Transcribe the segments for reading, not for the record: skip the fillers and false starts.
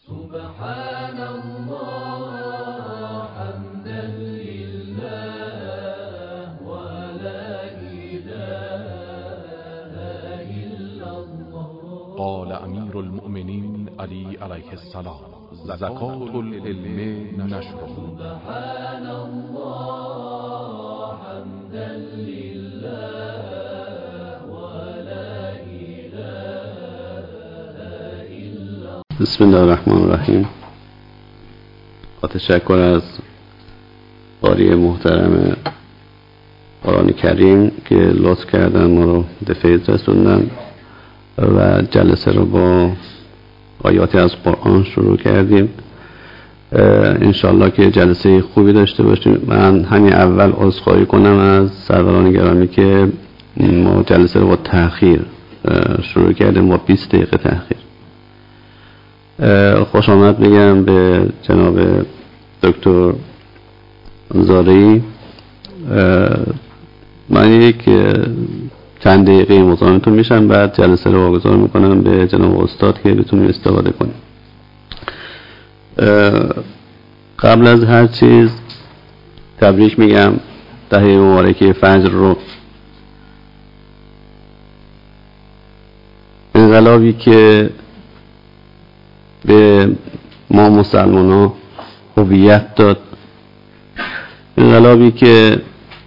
سبحان الله حمدا لله ولا إله إلا الله. قال امیر المؤمنین علی علیه السلام: زکات العلم نشره. سبحان الله حمدا لله ولا إله إلا الله. بسم الله الرحمن الرحیم. با تشکر از قاری محترم قرآن کریم که لطف کردن ما رو به فیض رسوندن و جلسه رو با آیاتی از قرآن شروع کردیم. انشالله که جلسه خوبی داشته باشیم. من همین اول عذرخواهی کنم از سروران گرامی که ما جلسه رو با تأخیر شروع کردیم، با 20 دقیقه تأخیر. خوش آمد میگم به جناب دکتر زارعی. من یک چند دقیقه مزاحمتون میشم، بعد جلسه رو واگذار میکنم به جناب استاد که بتونیم استفاده کنیم. قبل از هر چیز تبریک میگم دهه مبارکه فجر رو. انقلابی که به ما مسلمان ها هویت داد، انقلابی که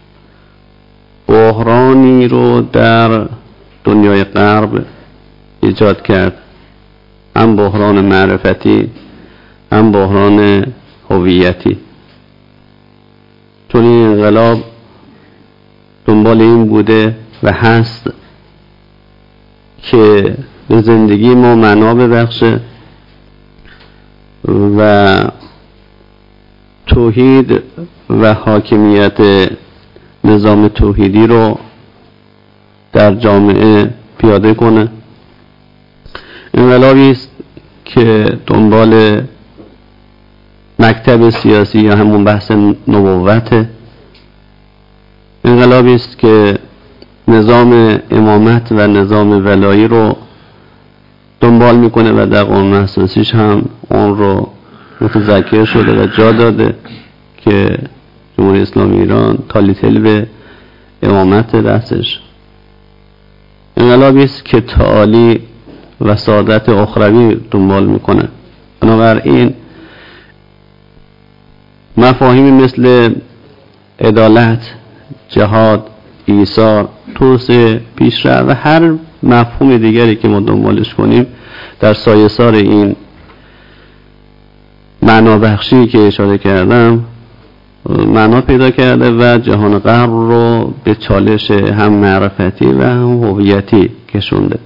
بحرانی رو در دنیای غرب ایجاد کرد، هم بحران معرفتی هم بحران هویتی. چون این انقلاب دنبال این بوده و هست که به زندگی ما معنا ببخشه و توحید و حاکمیت نظام توحیدی رو در جامعه پیاده کنه. انقلابی است که دنبال مکتب سیاسی یا همون بحث نبوت، انقلابی است که نظام امامت و نظام ولایی رو دنبال میکنه و در قانون اساسیش هم اون رو متذکر شده و جا داده که جمهوری اسلامی ایران تالیتل به امامت دستش. انقلابی است که تعالی و سعادت اخروی دنبال میکنه. بنابراین مفاهیمی مثل عدالت، جهاد، ایثار، توسعه، پیشرفت و هر مفهوم دیگری که ما دنبالش کنیم در سایه‌سار این معنا بخشی که اشاره کردم معنا پیدا کرده و جهان غرب رو به چالش هم معرفتی و هم هویتی کشونده.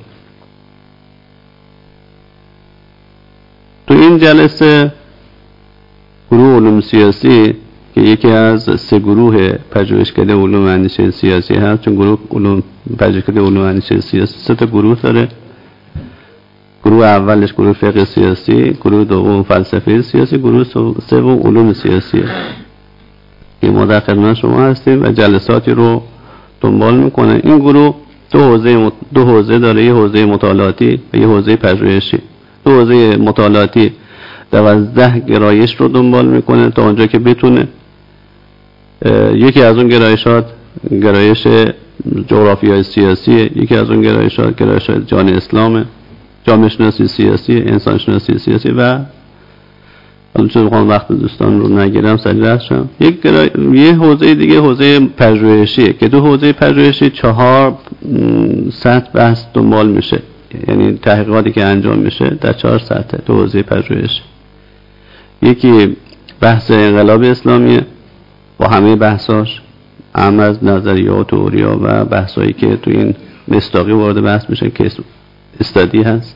تو این جلسه گروه علوم سیاسی که یکی از 3 گروه پژوهشکده علوم اندیشه سیاسی هست، چون گروه علوم پژوهشکده علوم اندیشه سیاسی 3 تا گروه داره. گروه اولش گروه فقه سیاسی، گروه دوم فلسفه سیاسی، گروه سوم علوم سیاسی که ما در خدمت شما هستیم و جلساتی رو دنبال میکنه. این گروه دو حوزه داره، یه حوزه مطالعاتی و یه حوزه پژوهشی. دو حوزه مطالعاتی 12 گرایش رو دنبال میکنه تا اونجا که بتونه. یکی از اون گرایشات گرایش جغرافیای سیاسی، یکی از اون گرایشات گرایش جهان اسلامه، جامعه شناسی سیاسی، انسان شناسی سیاسی و چون میخوام وقت دوستان رو نگیرم سریع رد شم. یه حوزه دیگه حوزه پژوهشیه که دو حوزه پژوهشی 4 سطح بحث دنبال میشه، یعنی تحقیقاتی که انجام میشه در 4 سطح دو حوزه پژوهش. یکی بحث انقلاب اسلامیه با همه بحثاش، هم از نظریات و تئوریا و بحثایی که تو این مصداقی وارد بحث میشه که استادی هست.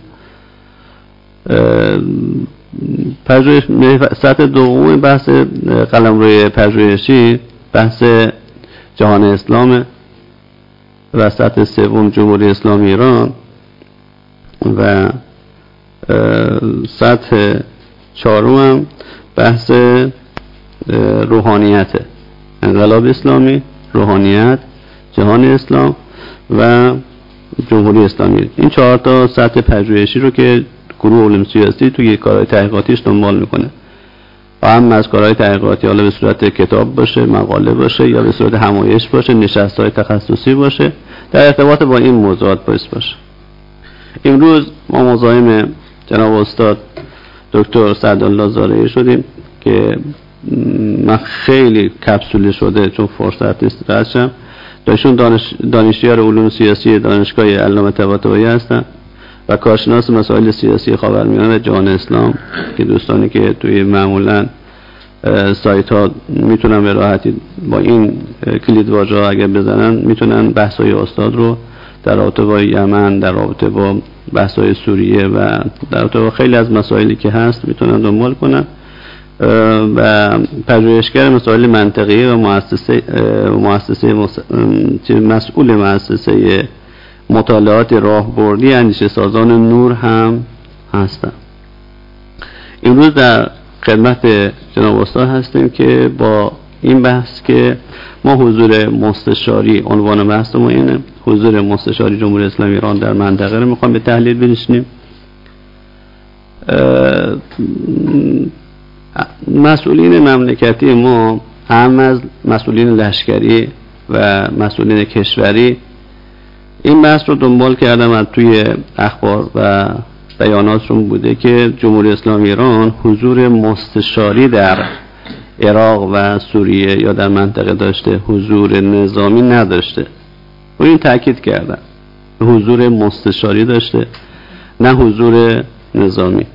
پژوهش سطح دوم بحث قلمروی پژوهشی بحث جهان اسلام و سطح سوم جمهوری اسلامی ایران و سطح چهارم بحث روحانیت، انقلاب اسلامی، روحانیت، جهان اسلام و جمهوری اسلامی. این 4 تا سطح پژوهشی رو که گروه علوم سیاسی توی کارهای تحقیقاتیش دنبال میکنه و هم از کارهای تحقیقاتی حالا به صورت کتاب باشه، مقاله باشه، یا به صورت همایش باشه، نشست‌های تخصصی باشه، در ارتباط با این موضوعات باعث باشه. امروز ما مزاحم جناب استاد دکتر سعدالله زارعی شدیم که من خیلی کپسوله شده چون فرصت نیست راشم. ایشون دانشیار علوم سیاسی دانشگاه علامه طباطبایی هستن و کارشناس مسائل سیاسی خاورمیانه و جهان اسلام که دوستانی که توی معمولا سایت ها میتونن به راحتی با این کلیدواژه ها اگر بزنن میتونن بحث های استاد رو در رابطه با یمن، در رابطه با بحث های سوریه و در رابطه با خیلی از مسائلی که هست میتونن دنبال کنن و پژوهشگر مسائل منطقی و مسئول مؤسسه مطالعات راهبردی اندیشه سازان نور هم هستن. امروز در خدمت جناب استاد هستیم که با این بحث که ما حضور مستشاری، عنوان بحث ما اینه، حضور مستشاری جمهوری اسلامی ایران در منطقه رو میخوام به تحلیل بنشینیم. مسئولین مملکتی ما هم از مسئولین لشکری و مسئولین کشوری این بحث رو دنبال کردم و توی اخبار و بیاناتشون بوده که جمهوری اسلامی ایران حضور مستشاری در عراق و سوریه یا در منطقه داشته، حضور نظامی نداشته. و این تأکید کردن حضور مستشاری داشته نه حضور نظامی.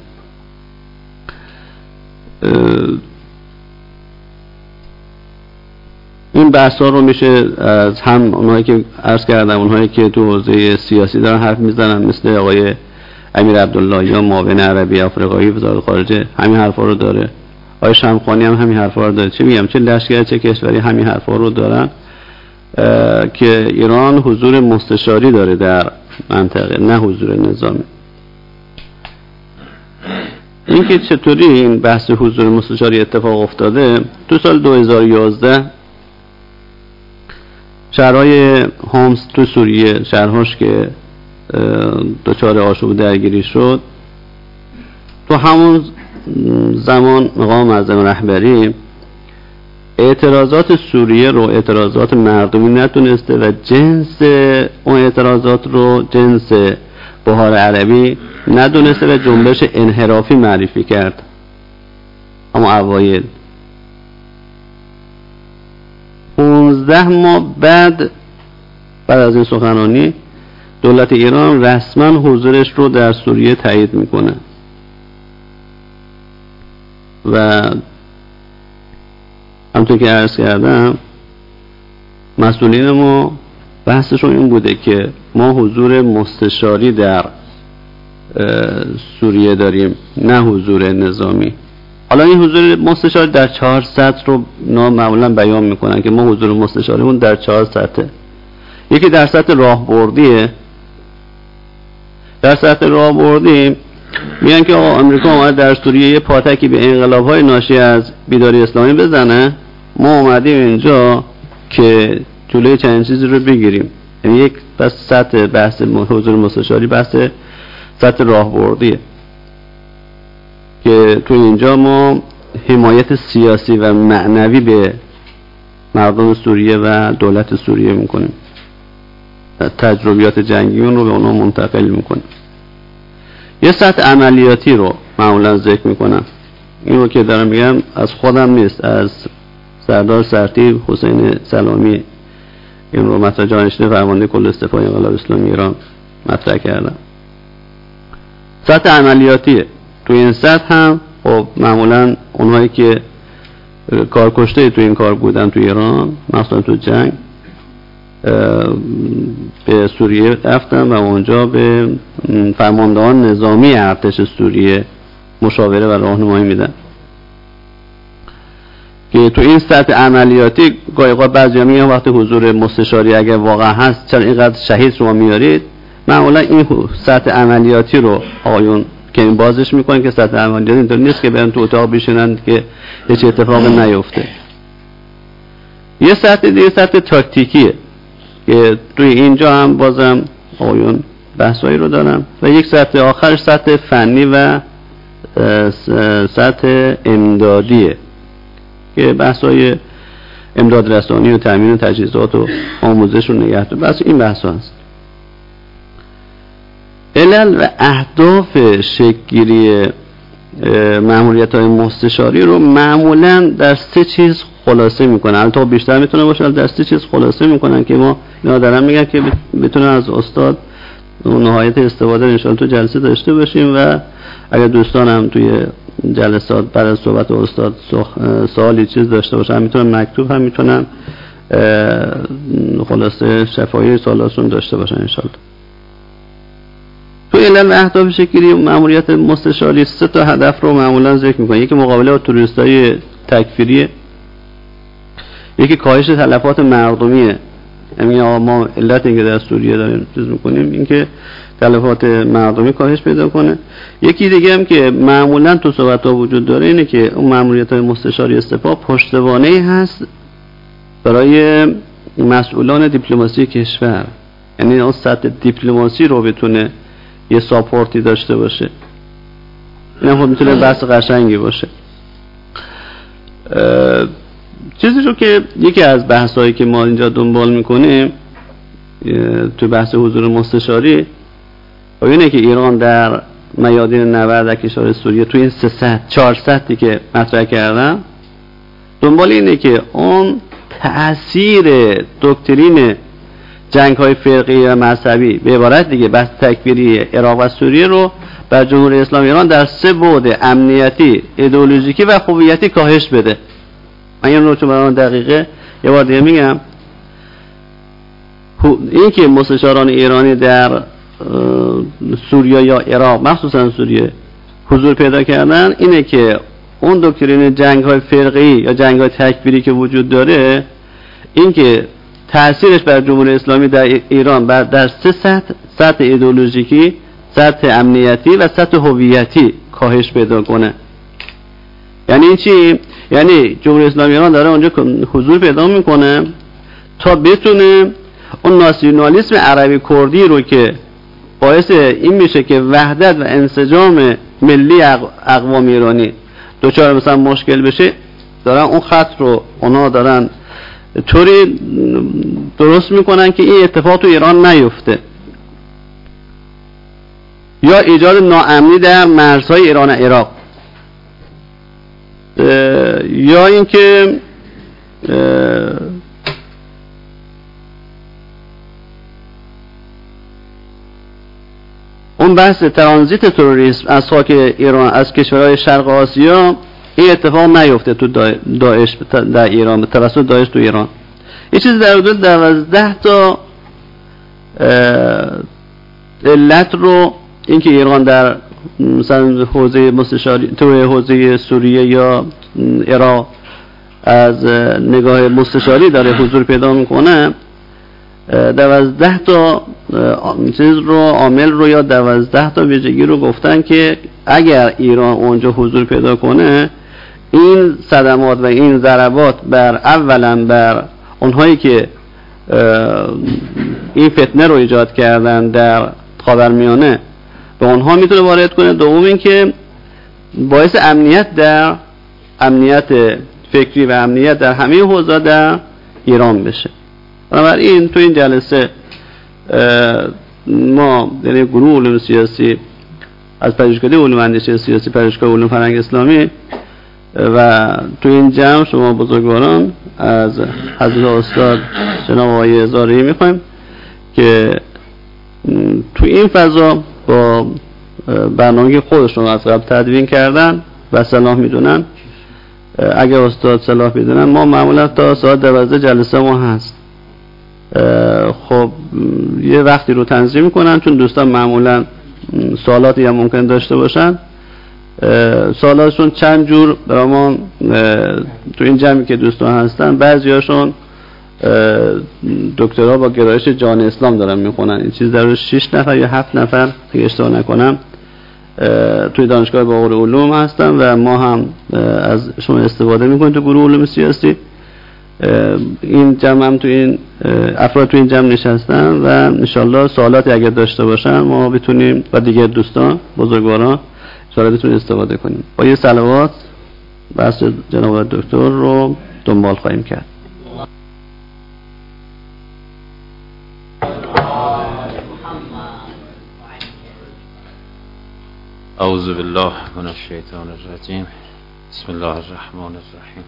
این بحث ها رو میشه از هم اونهایی که عرض کردم، اونهایی که تو حوزه سیاسی دارن حرف میزنن مثل آقای امیر عبدالله یا معاون عربی آفریقایی وزارت خارجه همین حرفا رو داره، آقای شمخانی هم همین حرفا رو داره، چه میگم چه لشکر چه کشوری همین حرفا رو دارن که ایران حضور مستشاری داره در منطقه نه حضور نظامی. اینکه چطوری این بحث حضور مستشاری اتفاق افتاده، تو سال 2011 شهرهای هومس تو سوریه، شهرهاش که دچار آشوب درگیری شد، تو همون زمان مقام معظم رهبری اعتراضات سوریه رو اعتراضات مردمی نتونسته و جنس اون اعتراضات رو جنس بهار عربی ندونسته و جنبش انحرافی معرفی کرد. اما اوایل 15 ماه بعد از این سخنرانی دولت ایران رسما حضورش رو در سوریه تایید میکنه و همونطور که عرض کردم مسئولین ما بحثشون این بوده که ما حضور مستشاری در سوریه داریم نه حضور نظامی. حالا این حضور مستشاری در 4 سطح رو معمولا بیان میکنن که ما حضور مستشاریمون در 4 سطحه. یکی در سطح راهبردیه. در سطح راهبردی میگن که آقا آمریکا اومد در سوریه یه پاتکی به انقلاب‌های ناشی از بیداری اسلامی بزنه، ما اومدیم اینجا که جلوی چنین چیزی رو بگیریم. یعنی یک بس سطح بحث حضور مستشاری بحث سطح راهبردیه که تو اینجا ما حمایت سیاسی و معنوی به مردم سوریه و دولت سوریه میکنیم، تجربیات جنگی اون رو به اونا منتقل میکنیم. یه سطح عملیاتی رو معمولا ذکر میکنم. این رو که دارم میگم از خودم نیست، از سردار سرتیب حسین سلامی این رو مطرح جانشین فرمانده کل استفای انقلاب اسلامی ایران مطرح کردم. سطح عملیاتیه. تو این سطح هم خب معمولا اونهایی که کارکشته تو این کار بودن تو ایران مثلا تو جنگ به سوریه رفتن و اونجا به فرماندهان نظامی ارتش سوریه مشاوره و راهنمایی میدن که تو این سطح عملیاتی گاهی اوقات بعضیا میگن وقتی حضور مستشاری اگر واقعا هست چرا اینقدر شهید شما میارید. معمولا این سطح عملیاتی رو آقایون که این بازش میکنن که سطح عملیاتی اینطور نیست که برن تو اتاق بشینن که هیچ اتفاقی نیفته. یه سطح دیگه سطح تاکتیکیه که توی اینجا هم بازم آقایون بحثایی رو دارم و یک سطح آخرش سطح فنی و سطح امدادیه که بحثای امداد رسانی و تامین تجهیزات و آموزش و نگهداری، بس این بحث هست. علل و اهداف شکل‌گیری مأموریت‌های مستشاری رو معمولاً در 3 چیز خلاصه میکنن. البته بیشتر میتونه باشه، در 3 چیز خلاصه میکنن که ما اینا دارن میگن که بتونن از استاد اون نهایت استفاده ان شاءالله تو جلسه داشته باشیم و اگر دوستان هم توی جلسات بعد از صحبت استاد سوالی چیز داشته باشن میتونن مکتوب هم میتونن خلاصه شفاهی سوالاتشون داشته باشن ان شاءالله. تو علل و اهداف شکلی مأموریت مستشاری 3 تا هدف رو معمولا ذکر میکنه. یکی مقابله با تروریستای تکفیریه، یکی کاهش تلفات مردمیه، یعنی ما علت اینکه در سوریه داریم چیز میکنیم اینکه تلفات مردمی کاهش پیدا کنه. یکی دیگه هم که معمولا تو صحبت‌ها وجود داره اینه که اون مأموریت‌های مستشاری استفا پشتوانه‌ای هست برای مسئولان دیپلماسی کشور، یعنی اون سطح دیپلماسی رو بتونه یه ساپورتی داشته باشه. این هم میتونه بحث قشنگی باشه. چیزی رو که یکی از بحثایی که ما اینجا دنبال میکنیم تو بحث حضور مستشاری اینه که ایران در میادین نبرد در کشور سوریه تو این 4 سطحی که مطرح کردم دنبال اینه که اون تأثیر دکترین جنگ‌های فرقی و مذهبی به عبارت دیگه بحث تکفیری عراق و سوریه رو بر جمهوری اسلامی ایران در 3 بعد امنیتی، ایدئولوژیکی و هویتی کاهش بده. من این رو چون برای دقیقه یه بار دیگه میگم، این که مستشاران ایرانی در سوریه یا عراق مخصوصا سوریه حضور پیدا کردن اینه که اون دکترین جنگ‌های فرقی یا جنگ‌های تکفیری که وجود داره این که تأثیرش بر جمهوری اسلامی در ایران در 3 سطح ایدئولوژیکی، سطح امنیتی و سطح هویتی کاهش پیدا کنه. یعنی چی؟ یعنی جمهوری اسلامی ایران داره اونجا حضور پیدا میکنه تا بتونه اون ناسیونالیسم عربی کردی رو که باعث این میشه که وحدت و انسجام ملی اقوام ایرانی دوچار مثلا مشکل بشه، دارن اون خط رو اونا دارن طوری درست میکنن که این اتفاق تو ایران نیفته، یا ایجاد ناامنی در مرزهای ایران و عراق، یا اینکه اون بحث ترانزیت تروریسم از خاک ایران از کشورهای شرق آسیا این اتفاق نیفته تو داعش در ایران، توسط داعش تو ایران. یه چیز در حدود 12 تا علت رو اینکه ایران در مثلا حوزه مستشاری تو حوزه سوریه یا عراق از نگاه مستشاری داره حضور پیدا میکنه، 12 تا چیز رو عامل رو یا 12 تا ویژگی رو گفتن که اگر ایران اونجا حضور پیدا کنه این صدمات و این ضربات بر اولا بر اونهایی که این فتنه رو ایجاد کردن در خاورمیانه به اونها میتونه وارد کنه. دوم این که باعث امنیت فکری و امنیت در همه حوزه در ایران بشه. بنابراین تو این جلسه ما در گروه علوم سیاسی از پژوهشکده علوم اندیشه سیاسی پژوهشگاه علوم فرهنگ اسلامی و تو این جمع شما بزرگواران از حضرت استاد جناب آقای زارعی میخوایم که تو این فضا با برنامه خودشون از قبل تدوین کردن و صلاح میدونن، اگر استاد صلاح میدونن ما معمولا تا ساعت 12 جلسه ما هست. خب یه وقتی رو تنظیم میکنن چون دوستان معمولا سوالاتی هم ممکن داشته باشن، سوالاتشون چند جور برای ما تو این جمعی که دوستان هستن بعضی هاشون دکترها با گرایش جان اسلام دارن میخونن، این چیز در 6 نفر یا 7 نفر اگه اشتباه نکنم توی دانشگاه باقر علوم هستن و ما هم از شما استفاده میکنیم تو گروه علوم سیاسی این جمع هم تو این افراد تو این جمع نشستن و انشالله سوالاتی اگر داشته باشن ما بتونیم و دیگر دوستان بزرگواران انشالله بتونیم استفاده کنیم. با یه صلوات بحث جناب دکتر رو دنبال خواهیم کرد. اعوذ بالله من الشیطان الرجیم. بسم الله الرحمن الرحیم.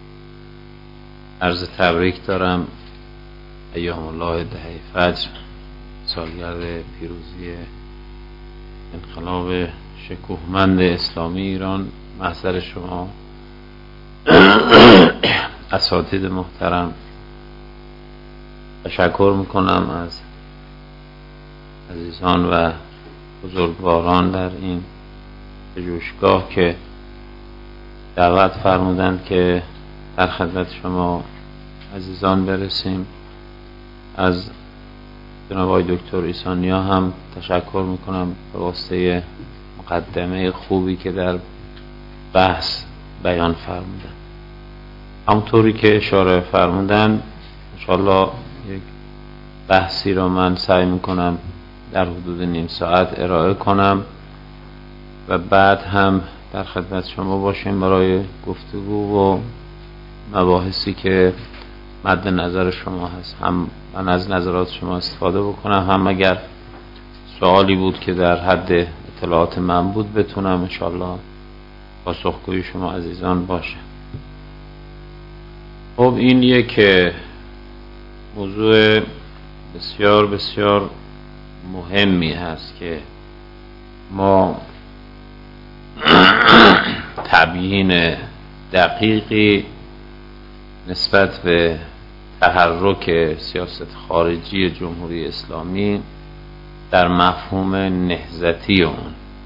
عرض تبریک دارم ایام الله دهه فجر، سالگرد پیروزی انقلاب شکوهمند اسلامی ایران، محضر شما اساتید محترم. تشکر میکنم از عزیزان و بزرگواران در این پژوهشگاه که دعوت فرمودند که در خدمت شما عزیزان برسیم. از جناب آقای دکتر ایسانیا هم تشکر میکنم به واسطه مقدمه خوبی که در بحث بیان فرمودن. همونطوری که اشاره فرمودن انشاءالله یک بحثی رو من سعی میکنم در حدود نیم ساعت ارائه کنم و بعد هم در خدمت شما باشیم برای گفتگو و مباحثی که مد نظر شما هست. هم من از نظرات شما استفاده بکنم، هم اگر سوالی بود که در حد اطلاعات من بود بتونم انشاءالله پاسخگوی شما عزیزان باشه. خب این یک موضوع بسیار بسیار مهمی هست که ما تبیین دقیقی نسبت به تحرک سیاست خارجی جمهوری اسلامی در مفهوم نهضتی اون،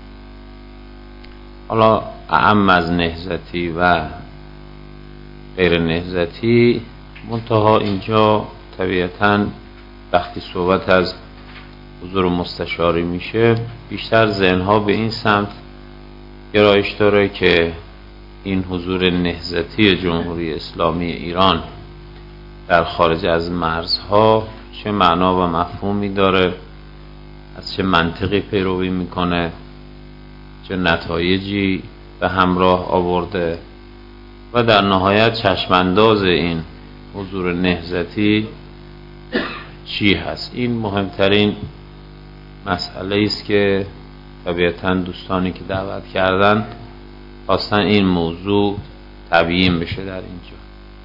حالا اعم از نهضتی و غیر نهضتی، منتها اینجا طبیعتاً وقتی صحبت از حضور مستشاری میشه بیشتر ذهنها به این سمت گرایش داره که این حضور نهضتی جمهوری اسلامی ایران در خارج از مرزها چه معنا و مفهومی داره، از چه منطقی پیروی میکنه، چه نتایجی به همراه آورده و در نهایت چشمانداز این حضور نهضتی چی هست. این مهمترین مسئله است که طبیعتاً دوستانی که دعوت کردن خواستن این موضوع تبیین بشه در اینجا.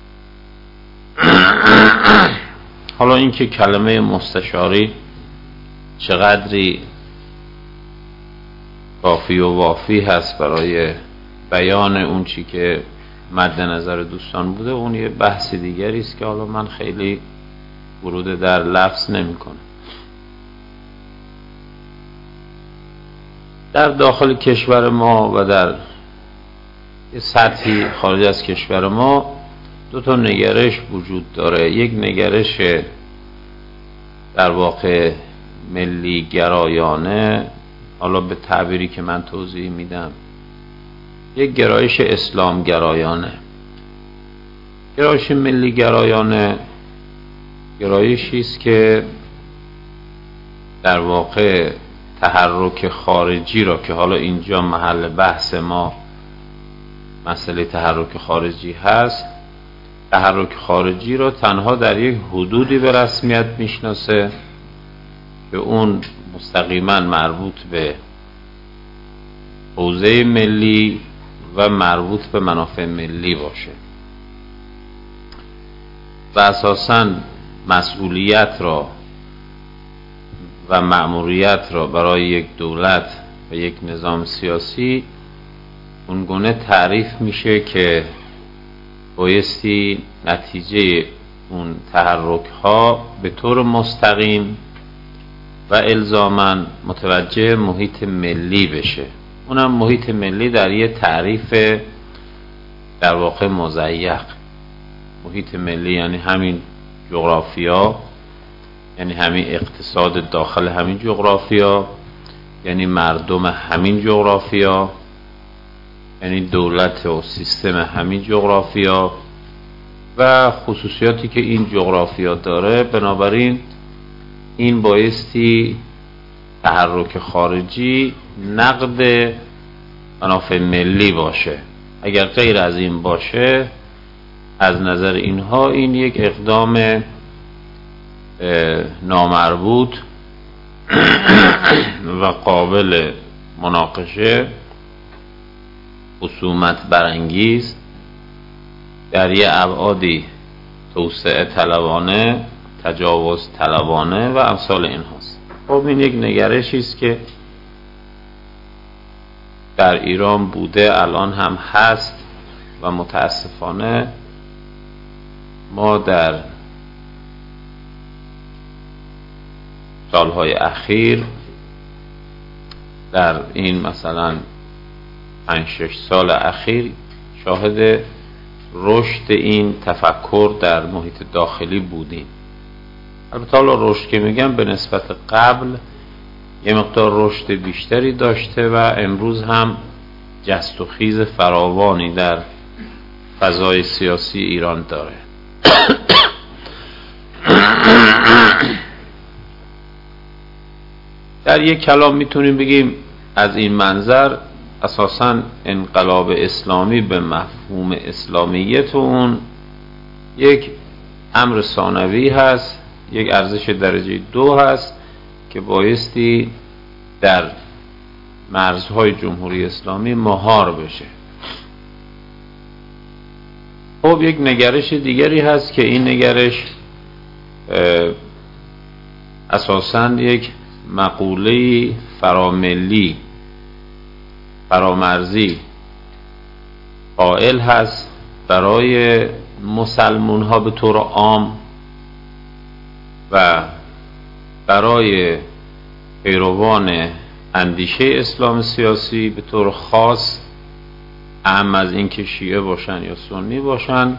حالا اینکه کلمه مستشاری چقدری کافی و وافی هست برای بیان اون چی که مد نظر دوستان بوده، اون یه بحث دیگری است که حالا من خیلی ورود در لفظ نمی کنم. در داخل کشور ما و در سطحی خارج از کشور ما دو تا نگرش وجود داره. یک نگرش در واقع ملی گرایانه، حالا به تعبیری که من توضیح میدم یک گرایش اسلام گرایانه. گرایش ملی گرایانه گرایشی است که در واقع تحرک خارجی را که حالا اینجا محل بحث ما مسئله تحرک خارجی هست، تحرک خارجی را تنها در یک حدودی به رسمیت میشناسه که اون مستقیما مربوط به حوزه ملی و مربوط به منافع ملی باشه و اساساً مسئولیت را و مأموریت را برای یک دولت و یک نظام سیاسی اونگونه تعریف میشه که بایستی نتیجه اون تحرک ها به طور مستقیم و الزاماً متوجه محیط ملی بشه. اونم محیط ملی در یه تعریف در واقع مضیق. محیط ملی یعنی همین جغرافیا، یعنی همین اقتصاد داخل همین جغرافیا، یعنی مردم همین جغرافیا، یعنی دولت و سیستم همین جغرافیا، و خصوصیاتی که این جغرافیا داره. بنابراین این بایستی تحرک خارجی نقد منافع ملی باشه. اگر غیر از این باشه، از نظر اینها این یک اقدام نامربوط و قابل مناقشه، خصومت برانگیز، در یه ابعادی توسعه طلبانه، تجاوز طلبانه و امثال این هاست. خب این یک نگرشی است که در ایران بوده، الان هم هست و متاسفانه ما در سالهای اخیر، در این مثلا 5-6 سال اخیر شاهد رشد این تفکر در محیط داخلی بودیم. البته حالا رشد که میگم به نسبت قبل یه مقدار رشد بیشتری داشته و امروز هم جست و خیز فراوانی در فضای سیاسی ایران داره. در یک کلام میتونیم بگیم از این منظر اساساً انقلاب اسلامی به مفهوم اسلامیت اون یک امر ثانوی هست، یک ارزش درجه 2 هست که بایستی در مرزهای جمهوری اسلامی مهار بشه. خب یک نگرش دیگری هست که این نگرش اساساً یک مقوله فراملی، فرامرزی قائل هست برای مسلمون ها به طور عام و برای پیروان اندیشه اسلام سیاسی به طور خاص، اهم از این که شیعه باشن یا سنی باشن،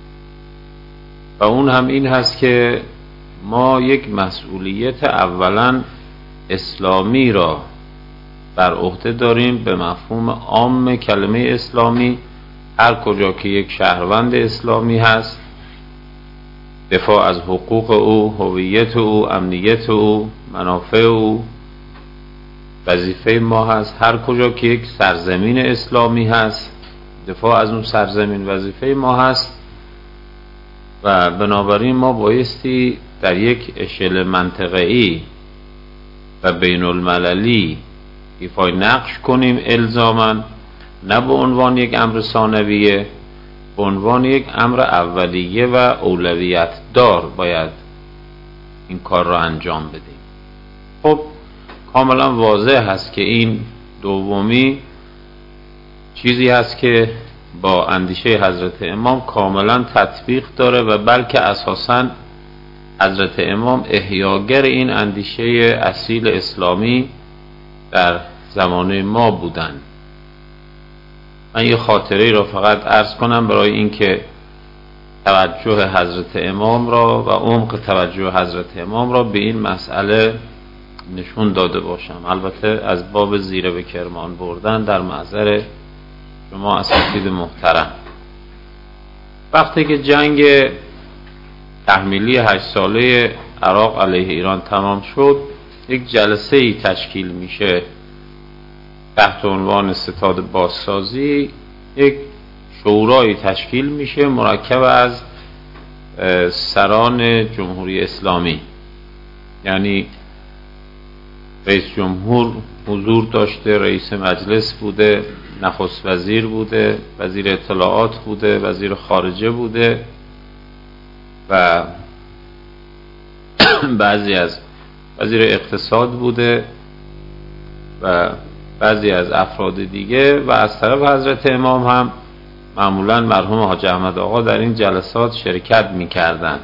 و اون هم این هست که ما یک مسئولیت اولا اسلامی را بر عهده داریم به مفهوم عام کلمه اسلامی. هر کجا که یک شهروند اسلامی هست، دفاع از حقوق او، هویت او، امنیت او، منافع او وظیفه ما هست. هر کجا که یک سرزمین اسلامی هست، دفاع از اون سرزمین وظیفه ما هست و بنابراین ما بایستی در یک اشل منطقه‌ای و بین المللی ایفای نقش کنیم، الزاماً نه به عنوان یک امر ثانویه، به عنوان یک امر اولیه و اولویت دار باید این کار را انجام بدیم. خب کاملا واضح هست که این دومی چیزی هست که با اندیشه حضرت امام کاملا تطبیق داره و بلکه اساساً حضرت امام احیاگر این اندیشه اصیل اسلامی در زمانه ما بودن. من یه خاطره را فقط عرض کنم برای اینکه توجه حضرت امام را و عمق توجه حضرت امام را به این مسئله نشون داده باشم. البته از باب زیره به کرمان بردن در محضر شما اساتید محترم. وقتی که جنگ تحمیلی 8 ساله عراق علیه ایران تمام شد، یک جلسه ای تشکیل میشه تحت عنوان ستاد بازسازی. یک شورایی تشکیل میشه مرکب از سران جمهوری اسلامی، یعنی رئیس جمهور حضور داشته، رئیس مجلس بوده، نخست وزیر بوده، وزیر اطلاعات بوده، وزیر خارجه بوده و بعضی از وزیر اقتصاد بوده و بعضی از افراد دیگه، و از طرف حضرت امام هم معمولا مرحوم حاج احمد آقا در این جلسات شرکت میکردن.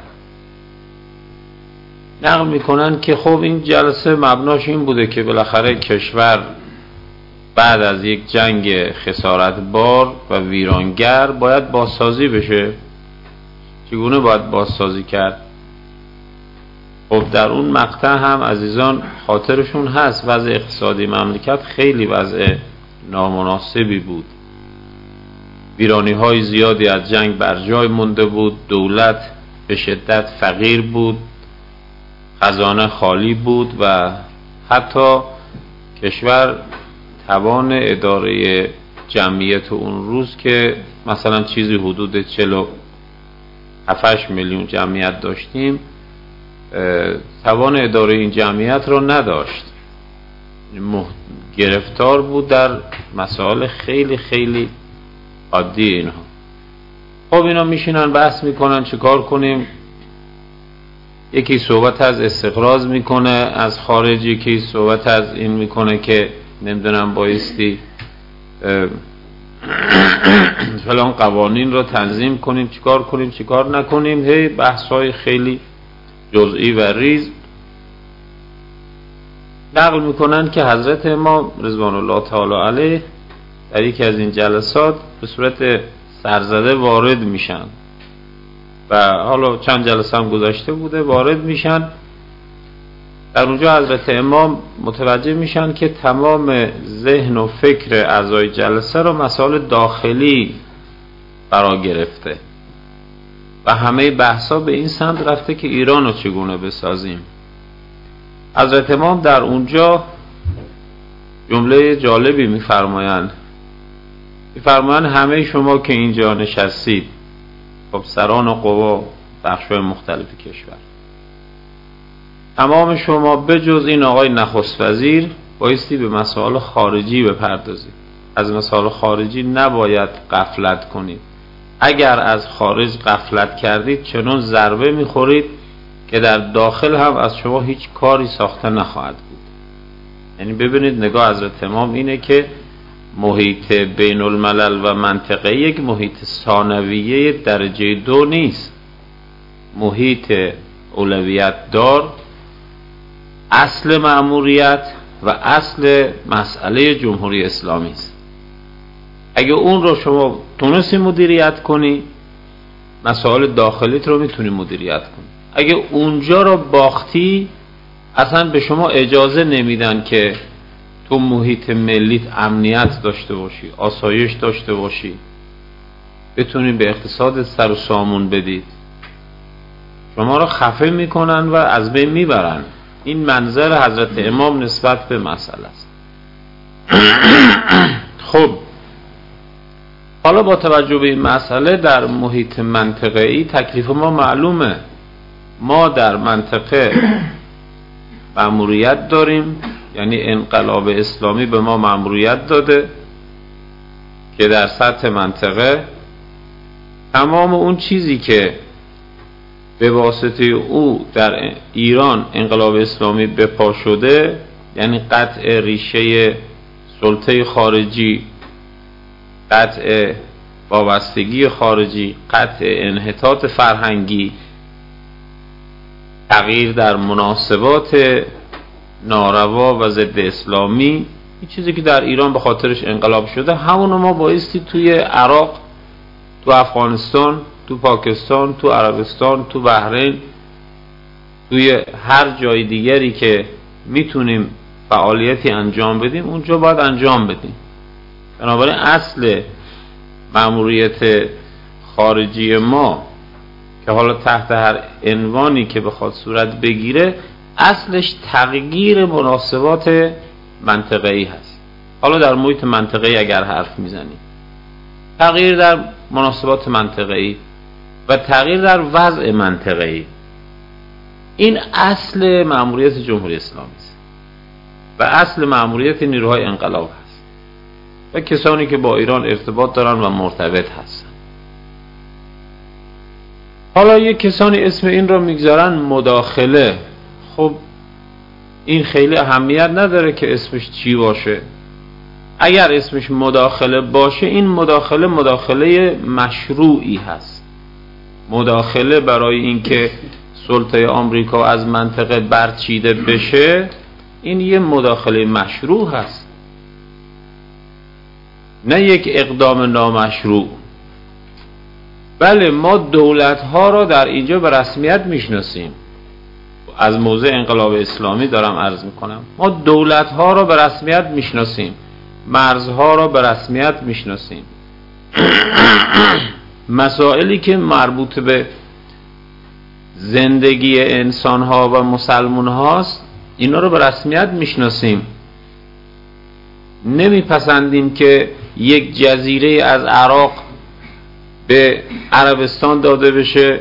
نقل میکنن که خب این جلسه مبناش این بوده که بالاخره کشور بعد از یک جنگ خسارتبار و ویرانگر باید بازسازی بشه. چگونه باید بازسازی کرد؟ خب در اون مقطع هم عزیزان خاطرشون هست وضع اقتصادی مملکت خیلی وضع نامناسبی بود ویرانی‌های زیادی از جنگ بر جای مونده بود، دولت به شدت فقیر بود، خزانه خالی بود و حتی کشور توان اداره جمعیت اون روز که مثلا چیزی حدود 47 میلیون جمعیت داشتیم، توان اداره این جمعیت را نداشت، گرفتار بود در مسائل خیلی خیلی عادی اینها. خب اینا میشینن بحث میکنن چیکار کنیم، یکی صحبت از استقراض میکنه از خارج، یکی صحبت از این میکنه که نمیدونم بایستی فلان قوانین رو تنظیم کنیم، چیکار کنیم چیکار نکنیم، هی بحث‌های خیلی جزئی و ریز. نقل میکنن که حضرت امام رضوان الله تعالی علیه در یکی از این جلسات به صورت سرزده وارد میشن و حالا چند جلسه هم گذشته بوده، وارد میشن. در اونجا حضرت امام متوجه میشن که تمام ذهن و فکر اعضای جلسه رو مسائل داخلی فرا گرفته و همه بحثا به این سمت رفته که ایران رو چگونه بسازیم. حضرت امام در اونجا جمله جالبی میفرمایند همه شما که اینجا نشستید، خب سران و قوا بخش‌های مختلف کشور، تمام شما بجز این آقای نخست وزیر بایستی به مسائل خارجی بپردازید. از مسائل خارجی نباید غفلت کنید. اگر از خارج غفلت کردید چنان ضربه میخورید که در داخل هم از شما هیچ کاری ساخته نخواهد بود. یعنی ببینید نگاه حضرت امام اینه که محیط بین الملل و منطقه یک محیط ثانویه درجه 2 نیست، محیط اولویت دار، اصل مأموریت و اصل مسئله جمهوری اسلامی است. اگه اون رو شما تونستی مدیریت کنی، مسائل داخلیت رو میتونی مدیریت کنی. اگه اونجا رو باختی، اصلا به شما اجازه نمیدن که تو محیط ملیت امنیت داشته باشی، آسایش داشته باشی، بتونی به اقتصاد سر و سامون بدید. شما رو خفه میکنن و از بین میبرن. این منظر حضرت امام نسبت به مسئله است. خب حالا با توجه به این مسئله در محیط منطقه‌ای تکلیف ما معلومه. ما در منطقه مأموریت داریم، یعنی انقلاب اسلامی به ما مأموریت داده که در سطح منطقه تمام اون چیزی که به واسطه او در ایران انقلاب اسلامی بپا شده، یعنی قطع ریشه سلطه خارجی، قطع وابستگی خارجی، قطع انحطاط فرهنگی، تغییر در مناسبات ناروا و ضد اسلامی، این چیزی که در ایران به خاطرش انقلاب شده، همونو ما بایستی توی عراق، تو افغانستان، تو پاکستان، تو عربستان، تو بحرین، توی هر جای دیگری که میتونیم فعالیتی انجام بدیم اونجا باید انجام بدیم. بنابراین اصل مأموریت خارجی ما که حالا تحت هر عنوانی که بخواد صورت بگیره، اصلش تغییر مناسبات منطقه‌ای هست. حالا در محیط منطقه‌ای اگر حرف میزنیم، تغییر در مناسبات منطقه‌ای و تغییر در وضع منطقه‌ای، این اصل مأموریت جمهوری اسلامی است و اصل مأموریت نیروهای انقلاب هست و کسانی که با ایران ارتباط دارن و مرتبط هستن. حالا یک کسانی اسم این را میگذارن مداخله. خب این خیلی اهمیت نداره که اسمش چی باشه. اگر اسمش مداخله باشه، این مداخله مشروعی هست. مداخله برای اینکه سلطه آمریکا از منطقه برچیده بشه، این یه مداخله مشروع هست، نه یک اقدام نامشروع. بله، ما دولت‌ها را در اینجا به رسمیت میشناسیم. از موضع انقلاب اسلامی دارم عرض میکنم. ما دولت‌ها را به رسمیت میشناسیم، مرزها را به رسمیت میشناسیم، مسائلی که مربوط به زندگی انسان ها و مسلمان هاست اینا رو به رسمیت میشناسیم. نمیپسندیم که یک جزیره از عراق به عربستان داده بشه.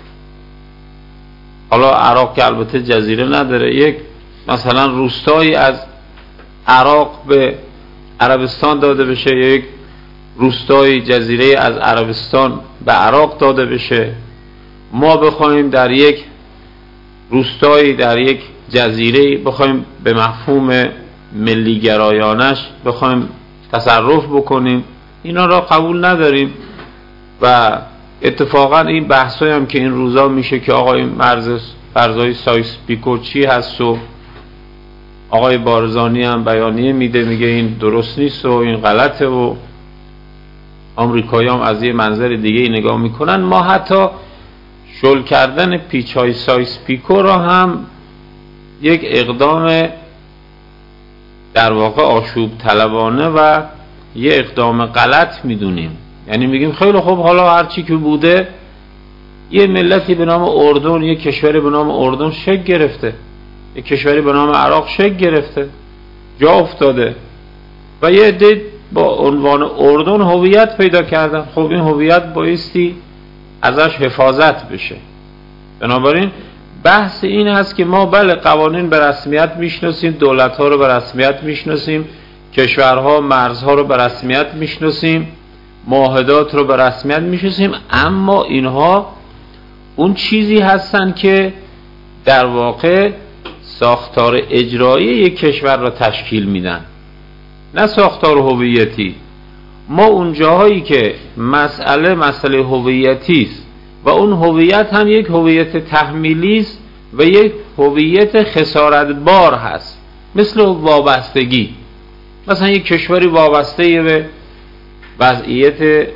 حالا عراق که البته جزیره نداره، یک مثلا روستایی از عراق به عربستان داده بشه، یک روستایی جزیره از عربستان به عراق داده بشه. ما بخوایم در یک روستایی در یک جزیره بخوایم به مفهوم ملی گرایانش بخوایم تصرف بکنیم، اینا را قبول نداریم. و اتفاقا این بحثایی هم که این روزا میشه که آقا این مرزهای سایس پیکو چی هست و آقای بارزانی هم بیانیه میده میگه این درست نیست و این غلطه و آمریکایی هم از یه منظر دیگه ای نگاه میکنن. ما حتی شل کردن پیچهای سایس پیکو را هم یک اقدام در واقع آشوب طلبانه و یه اقدام غلط میدونیم. یعنی میگیم خیلی خوب، حالا هرچی که بوده یه ملتی به نام اردن، یه کشوری به نام اردن شکل گرفته، یه کشوری به نام عراق شکل گرفته، جا افتاده و یه عده با عنوان اردن هویت پیدا کردن. خب این هویت بایستی ازش حفاظت بشه. بنابراین بحث این هست که ما بله قوانین به رسمیت میشناسیم، دولت‌ها رو به رسمیت میشناسیم، کشورها مرزها رو به رسمیت میشناسیم، معاهدات رو به رسمیت میشناسیم، اما اینها اون چیزی هستن که در واقع ساختار اجرایی یک کشور را تشکیل میدن، نه ساختار هویتی. ما اون جاهایی که مسئله هویتی است و اون هویت هم یک هویت تحمیلی است و یک هویت خسارتبار هست، مثل وابستگی. مثلا یک کشوری وابسته به وضعیت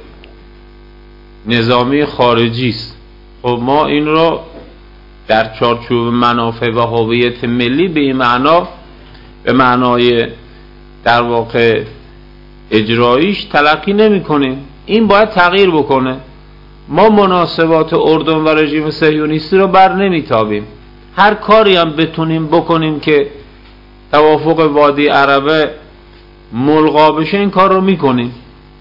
نظامی خارجی است، خب ما این رو در چارچوب منافع و هویت ملی به این معنا، به معنای در واقع اجراییش تلقی نمی کنیم. این باید تغییر بکنه. ما مناسبات اردن و رژیم صهیونیستی رو بر نمیتابیم. هر کاری هم بتونیم بکنیم که توافق وادی عربه ملغا بشه این کار رو میکنیم.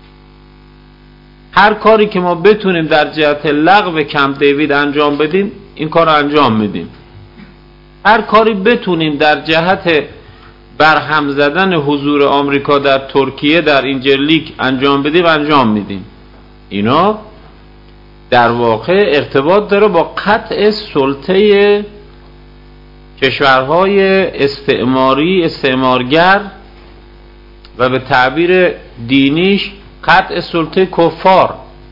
هر کاری که ما بتونیم در جهت لغو کمپ دیوید انجام بدیم این کار رو انجام میدیم. هر کاری بتونیم در جهت برهم زدن حضور آمریکا در ترکیه در اینجرلیک انجام بدیم انجام میدیم. اینا در واقع ارتباط داره با قطع سلطه کشورهای استعمارگر و به تعبیر دینیش قطع سلطه کفار.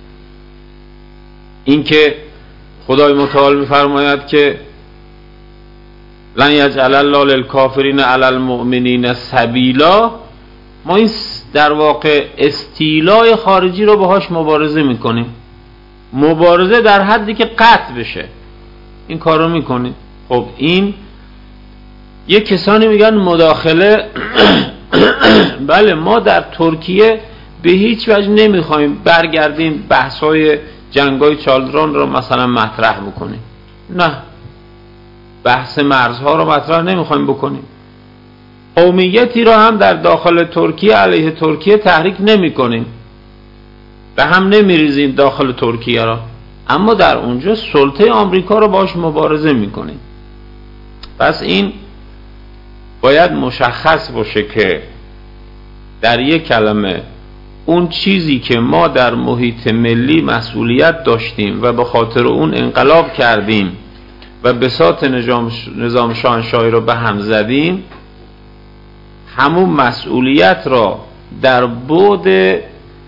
این که خدای متعال میفرماید که لن یجعل الله للکافرین علی المؤمنین سبیلا، ما این در واقع استیلای خارجی رو باهاش مبارزه میکنیم. مبارزه در حدی که قطع بشه این کار رو میکنیم. خب این یه کسانی میگن مداخله بله ما در ترکیه به هیچ وجه نمیخوایم برگردیم بحث‌های جنگ‌های چالدران رو مثلا مطرح بکنیم. نه، بحث مرزها رو مطرح نمیخوایم بکنیم. قومیتی رو هم در داخل ترکیه علیه ترکیه تحریک نمی کنیم، به هم نمیریزیم داخل ترکیه را، اما در اونجا سلطه آمریکا رو باش مبارزه میکنیم. پس این باید مشخص باشه که در یک کلمه اون چیزی که ما در محیط ملی مسئولیت داشتیم و به خاطر اون انقلاب کردیم و بساط نظام شاهنشاهی رو به هم زدیم، همون مسئولیت را در بعد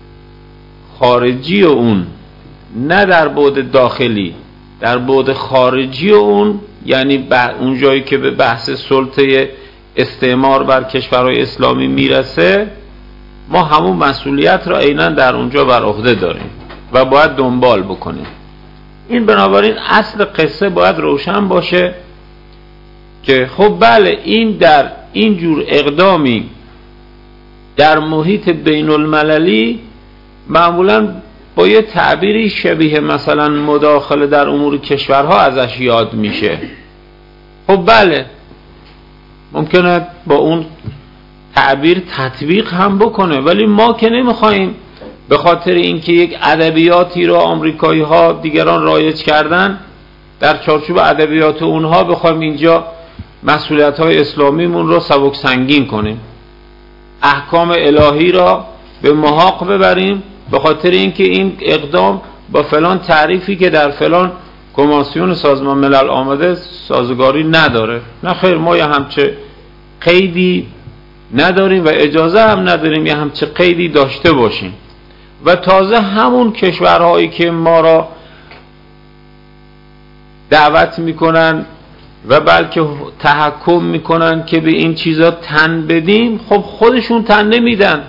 خارجی اون، نه در بعد داخلی، در بعد خارجی اون، یعنی اون جایی که به بحث سلطه استعمار بر کشورهای اسلامی میرسه، ما همون مسئولیت را عیناً در اونجا بر عهده داریم و باید دنبال بکنیم. این بنابراین اصل قصه باید روشن باشه که خب بله این در این جور اقدامی در محیط بین المللی معمولاً با یه تعبیری شبیه مثلا مداخله در امور کشورها ازش یاد میشه. خب بله، ممکنه با اون تعبیر تطبیق هم بکنه، ولی ما که نمیخوایم به خاطر اینکه یک ادبیاتی رو آمریکایی ها دیگران رایج کردن در چارچوب ادبیات اونها بخوایم اینجا مسئولیت های اسلامیمون رو سبک سنگین کنیم، احکام الهی را به محاق ببریم به خاطر اینکه این اقدام با فلان تعریفی که در فلان کنوانسیون سازمان ملل آمده سازگاری نداره. نه خیر، ما یه همچه قیدی نداریم و اجازه هم نداریم یه همچه قیدی داشته باشیم. و تازه همون کشورهایی که ما را دعوت میکنن و بلکه تحکم میکنن که به این چیزا تن بدیم، خب خودشون تن نمیدن.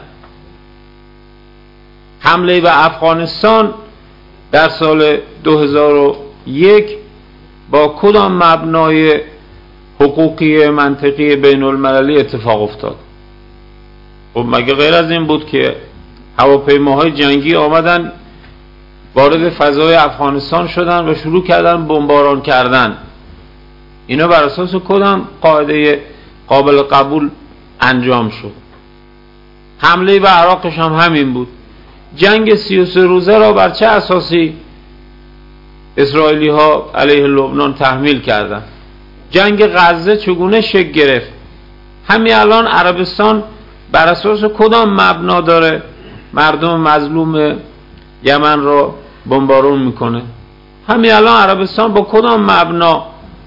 حمله به افغانستان در سال 2001 با کدام مبنای حقوقی منطقی بین المللی اتفاق افتاد؟ خب مگه غیر از این بود که هواپیماهای جنگی آمدن وارد فضای افغانستان شدن و شروع کردن بمباران کردن؟ اینا بر اساس کدام قاعده قابل قبول انجام شد؟ حمله به عراقش هم همین بود. جنگ 33 روزه را بر چه اساسی اسرائیلی ها علیه لبنان تحمیل کردن؟ جنگ غزه چگونه شکل گرفت؟ همین الان عربستان بر اساس کدام مبنا داره مردم مظلوم یمن را بمبارون میکنه؟ همین الان عربستان با کدام مبنا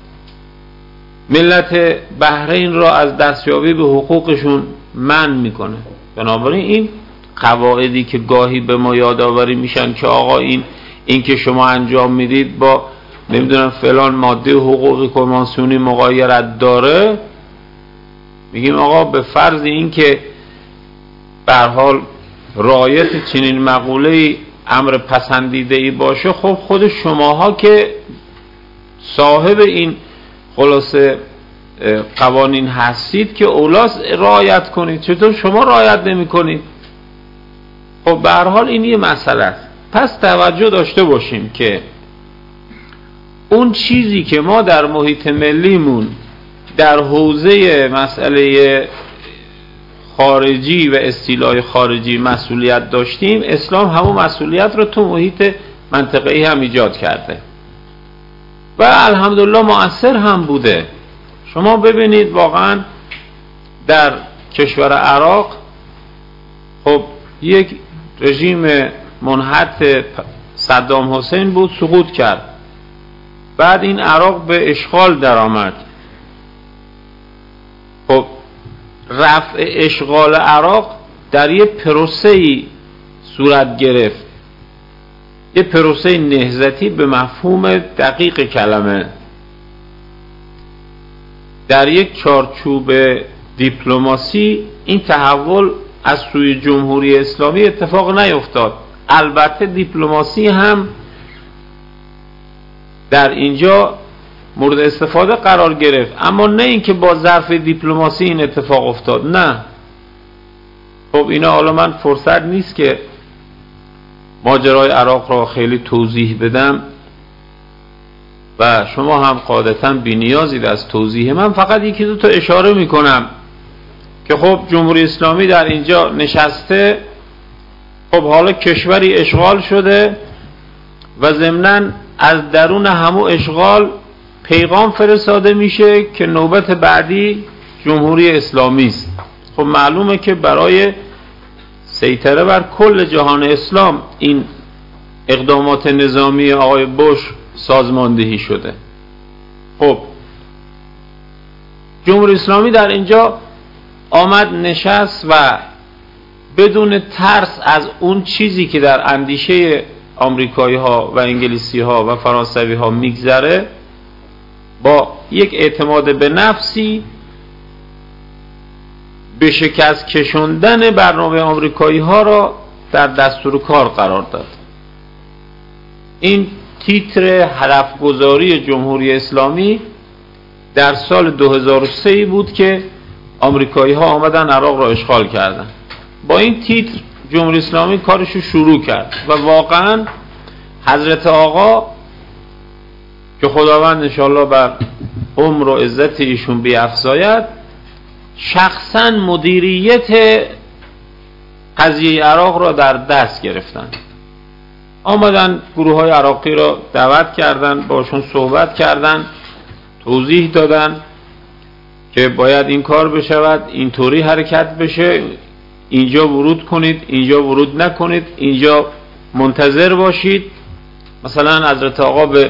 ملت بحرین را از دستیابی به حقوقشون منع میکنه؟ بنابراین این قواعدی که گاهی به ما یادآوری میشن که آقا این که شما انجام میدید با نمیدونم فلان ماده حقوقی کنوانسیونی مغایرت داره، میگیم آقا به فرض این که به هر حال رعایت چنین مقوله‌ای امر پسندیده‌ای باشه، خب خود شماها که صاحب این خلاصه قوانین هستید که اولاس رعایت کنید، چطور شما رعایت نمی کنید؟ خب به هر حال این یه مسئله است. پس توجه داشته باشیم که اون چیزی که ما در محیط ملیمون در حوزه مسئله خارجی و استیلای خارجی مسئولیت داشتیم، اسلام همون مسئولیت رو تو محیط منطقه‌ای هم ایجاد کرده و الحمدلله مؤثر هم بوده. شما ببینید واقعا در کشور عراق خب یک رژیم منحط صدام حسین بود، سقوط کرد. بعد این عراق به اشغال در آمد. خب رفع اشغال عراق در یه پروسه‌ای صورت گرفت، یه پروسه نهضتی به مفهوم دقیق کلمه، در یک چارچوب دیپلماسی. این تحول از سوی جمهوری اسلامی اتفاق نیفتاد. البته دیپلماسی هم در اینجا مورد استفاده قرار گرفت، اما نه اینکه با ظرف دیپلماسی این اتفاق افتاد، نه. خب اینا حالا من فرصت نیست که ماجرای عراق را خیلی توضیح بدم و شما هم قاعدتاً بی‌نیازید از توضیح من. فقط یکی دو تا اشاره میکنم که خب جمهوری اسلامی در اینجا نشسته، خب حالا کشوری اشغال شده و ضمناً از درون همون اشغال پیغام فرستاده میشه که نوبت بعدی جمهوری اسلامی است. خب معلومه که برای سیطره بر کل جهان اسلام این اقدامات نظامی آقای بوش سازماندهی شده. خب جمهوری اسلامی در اینجا آمد نشست و بدون ترس از اون چیزی که در اندیشه آمریکایی ها و انگلیسی ها و فرانسوی ها میگذره، با یک اعتماد به نفسی به شکست کشوندن برنامه آمریکایی ها را در دستور کار قرار داد. این تیتر هدفگذاری جمهوری اسلامی در سال 2003 بود که آمریکایی ها آمدن عراق را اشغال کردن. با این تیتر جمهوری اسلامی کارشو شروع کرد و واقعا حضرت آقا که خداوند انشاءالله بر عمر و عزت ایشون بیفزاید شخصا مدیریت قضیه عراق را در دست گرفتن. آمدن گروه های عراقی را دعوت کردن، باشون صحبت کردن، توضیح دادن که باید این کار بشود، اینطوری حرکت بشه، اینجا ورود کنید، اینجا ورود نکنید، اینجا منتظر باشید. مثلا حضرت آقا به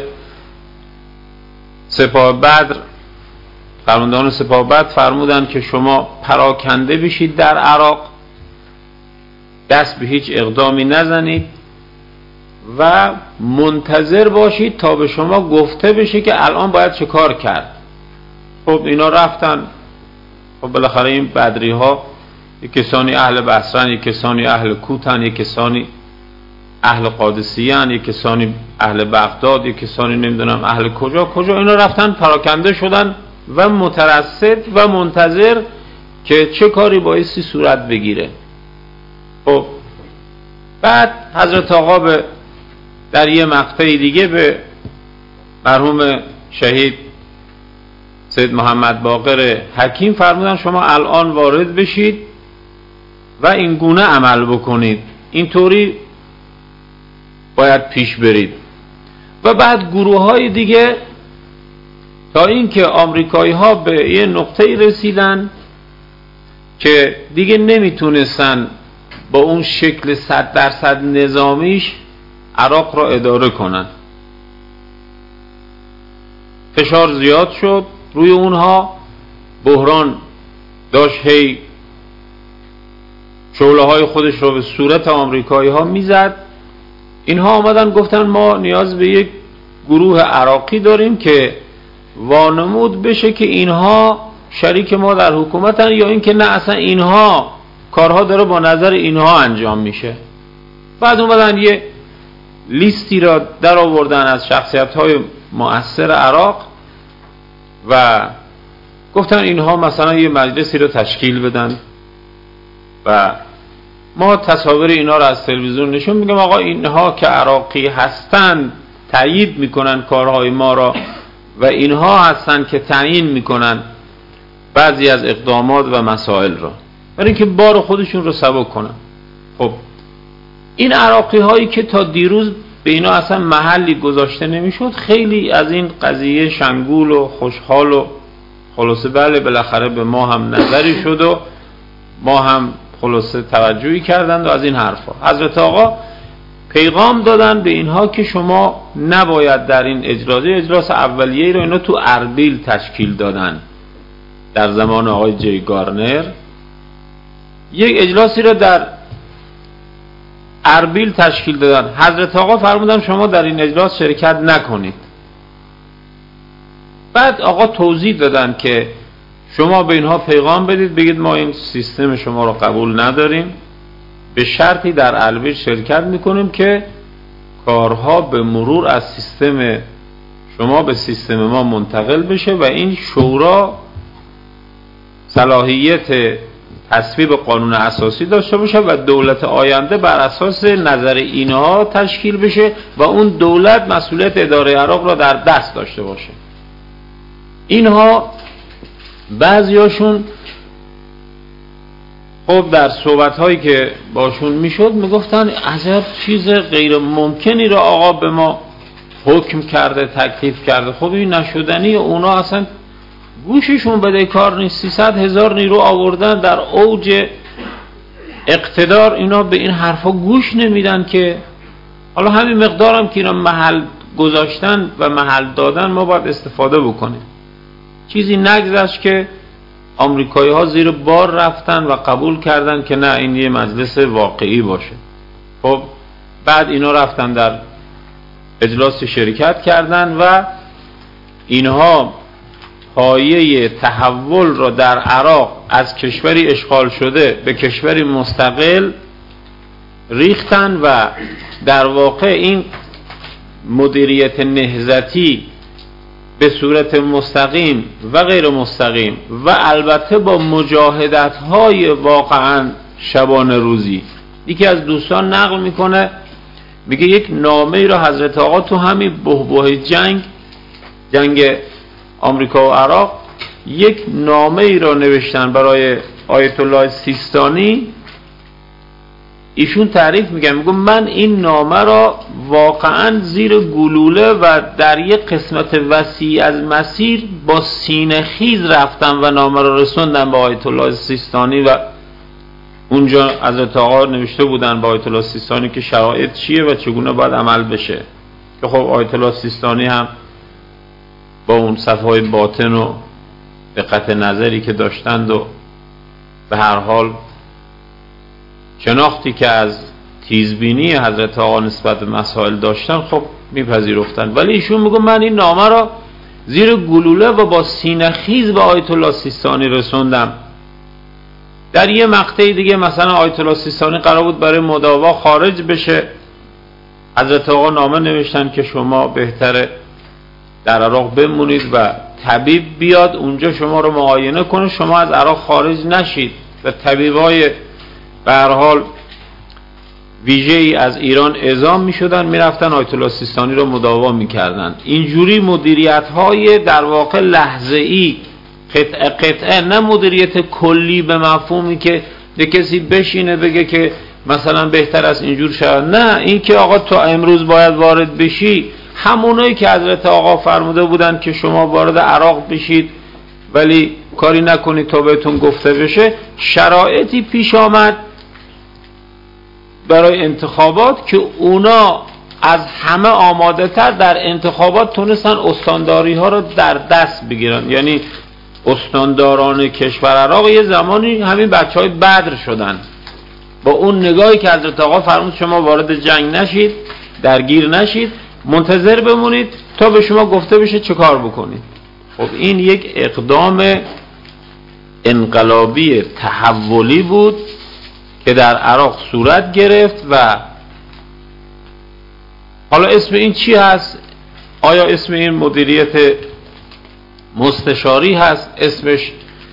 سپاه بدر، فرماندهان سپاه بدر فرمودن که شما پراکنده بشید در عراق، دست به هیچ اقدامی نزنید و منتظر باشید تا به شما گفته بشه که الان باید چه کار کرد. خب اینا رفتن. خب بالاخره این بدری ها یک کسانی اهل بصرن، یک کسانی اهل کوتن، یک کسانی اهل قادسیان، یک کسانی اهل بغداد، یک کسانی نمیدونم اهل کجا اینا رفتن پراکنده شدن و مترصد و منتظر که چه کاری بایستی صورت بگیره. خب بعد حضرت آقا در یه مقطع دیگه به مرحوم شهید سید محمد باقر حکیم فرمودن شما الان وارد بشید و این گونه عمل بکنید، اینطوری باید پیش برید. و بعد گروه های دیگه تا اینکه آمریکایی ها به یه نقطه‌ای رسیدن که دیگه نمیتونستن با اون شکل 100% نظامیش عراق را اداره کنن. فشار زیاد شد روی اونها، بحران داشت هی شعله های خودش رو به صورت آمریکایی ها میزد. اینها آمدن گفتن ما نیاز به یک گروه عراقی داریم که وانمود بشه که اینها شریک ما در حکومتن یا اینکه نه اصلا اینها کارها داره با نظر اینها انجام میشه. بعد اومدن یه لیستی را در آوردن از شخصیت‌های مؤثر عراق و گفتن اینها مثلا یه مجلسی رو تشکیل بدن و ما تصاویر اینا رو از تلویزیون نشون میگم آقا اینها که عراقی هستن تایید میکنن کارهای ما را و اینها هستن که تعیین میکنن بعضی از اقدامات و مسائل را، برای اینکه بار خودشون رو سبک کنن. خب این عراقی هایی که تا دیروز به اینا اصلا محلی گذاشته نمیشد خیلی از این قضیه شنگول و خوشحال و خلاصه بله بالاخره به ما هم نظری شد و ما هم خلاصه توجهی کردند و از این حرفا. حضرت آقا پیغام دادن به اینها که شما نباید در این اجلاس اولیه‌ای رو اینا تو اربیل تشکیل دادن در زمان آقای جی گارنر، یک اجلاسی رو در اربیل تشکیل دادن. حضرت آقا فرمودن شما در این اجلاس شرکت نکنید. بعد آقا توضیح دادن که شما به اینها پیغام بدید بگید ما این سیستم شما رو قبول نداریم، به شرطی در اربیل شرکت میکنیم که کارها به مرور از سیستم شما به سیستم ما منتقل بشه و این شورا صلاحیت تصویب قانون اساسی داشته باشه و دولت آینده بر اساس نظر اینها تشکیل بشه و اون دولت مسئولیت اداره عراق را در دست داشته باشه. اینها بعضیاشون خب در صحبت هایی که باشون میشد میگفتن عجب چیز غیر ممکنی را آقا به ما حکم کرده، تکلیف کرده. خب این نشدنی، اونا اصلا گوششون بده کار نیست. 300,000 نیرو آوردن در اوج اقتدار، اینا به این حرفا گوش نمیدن که حالا همین مقدارم که اینا محل گذاشتن و محل دادن ما باید استفاده بکنیم. چیزی نگذشت که آمریکایی ها زیر بار رفتن و قبول کردن که نه این یه مجلس واقعی باشه. خب بعد اینا رفتن در اجلاس شرکت کردن و اینها پایه تحول را در عراق از کشوری اشغال شده به کشوری مستقل ریختن و در واقع این مدیریت نهضتی به صورت مستقیم و غیر مستقیم و البته با مجاهدت‌های واقعا شبانه روزی یکی از دوستان نقل میکنه، میگه یک نامه ای را حضرت آقا تو همین بحبوح جنگ آمریکا و عراق یک نامه ای را نوشتن برای آیت الله سیستانی. ایشون تعریف میگه، میگه من این نامه را واقعا زیر گلوله و در یک قسمت وسیع از مسیر با سینه خیز رفتم و نامه را رسوندم به آیت الله سیستانی و اونجا حضرت آقا نوشته بودن با آیت الله سیستانی که شرایط چیه و چگونه باید عمل بشه، که خب آیت الله سیستانی هم با اون صفحه باطن و دقت نظری که داشتند و به هر حال شناختی که از تیزبینی حضرت آقا نسبت به مسائل داشتن، خب میپذیرفتن. ولی ایشون میگه من این نامه را زیر گلوله و با سینه خیز به آیت الله سیستانی رسوندم. در یه مقطعی دیگه مثلا آیت الله سیستانی قرار بود برای مداوا خارج بشه، حضرت آقا نامه نوشتن که شما بهتره در عراق بمونید و طبیب بیاد اونجا شما رو معاینه کنه، شما از عراق خارج نشید. و طبیبای به هر حال ویژه‌ای از ایران اعزام می‌شدن، می‌رفتن آیت الله سیستانی رو مداوا می‌کردن. اینجوری مدیریت‌های در واقع لحظه‌ای، قطعه، نه مدیریت کلی به مفهومی که کسی بشینه بگه که مثلا بهتر از اینجور شد. نه، این که آقا تو امروز باید وارد بشی، همونایی که حضرت آقا فرموده بودن که شما وارد عراق بشید ولی کاری نکنید تا بهتون گفته بشه، شرایطی پیش آمد برای انتخابات که اونا از همه آماده تر در انتخابات تونستن استانداری ها رو در دست بگیرن. یعنی استانداران کشور عراق یه زمانی همین بچه های بدر شدن با اون نگاهی که حضرت آقا فرمود شما وارد جنگ نشید، درگیر نشید، منتظر بمونید تا به شما گفته بشه چه کار بکنید. خب این یک اقدام انقلابی تحولی بود که در عراق صورت گرفت. و حالا اسم این چی هست؟ آیا اسم این مدیریت مستشاری هست؟ اسمش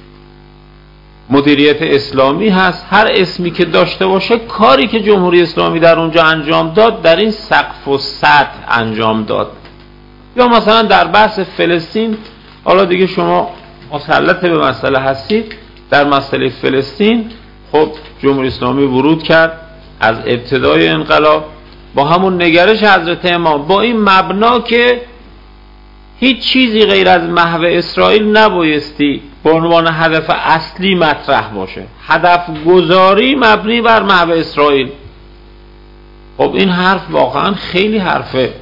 مدیریت اسلامی هست؟ هر اسمی که داشته باشه، کاری که جمهوری اسلامی در اونجا انجام داد در این سقف و سطح انجام داد. یا مثلا در بحث فلسطین، حالا دیگه شما مسلط به مسئله هستید، در مسئله فلسطین خب جمهوری اسلامی ورود کرد از ابتدای انقلاب با همون نگرش حضرت امام، با این مبنا که هیچ چیزی غیر از محو اسرائیل نبایستی به عنوان هدف اصلی مطرح باشه، هدف گذاری مبنی بر محو اسرائیل. خب این حرف واقعا خیلی حرفه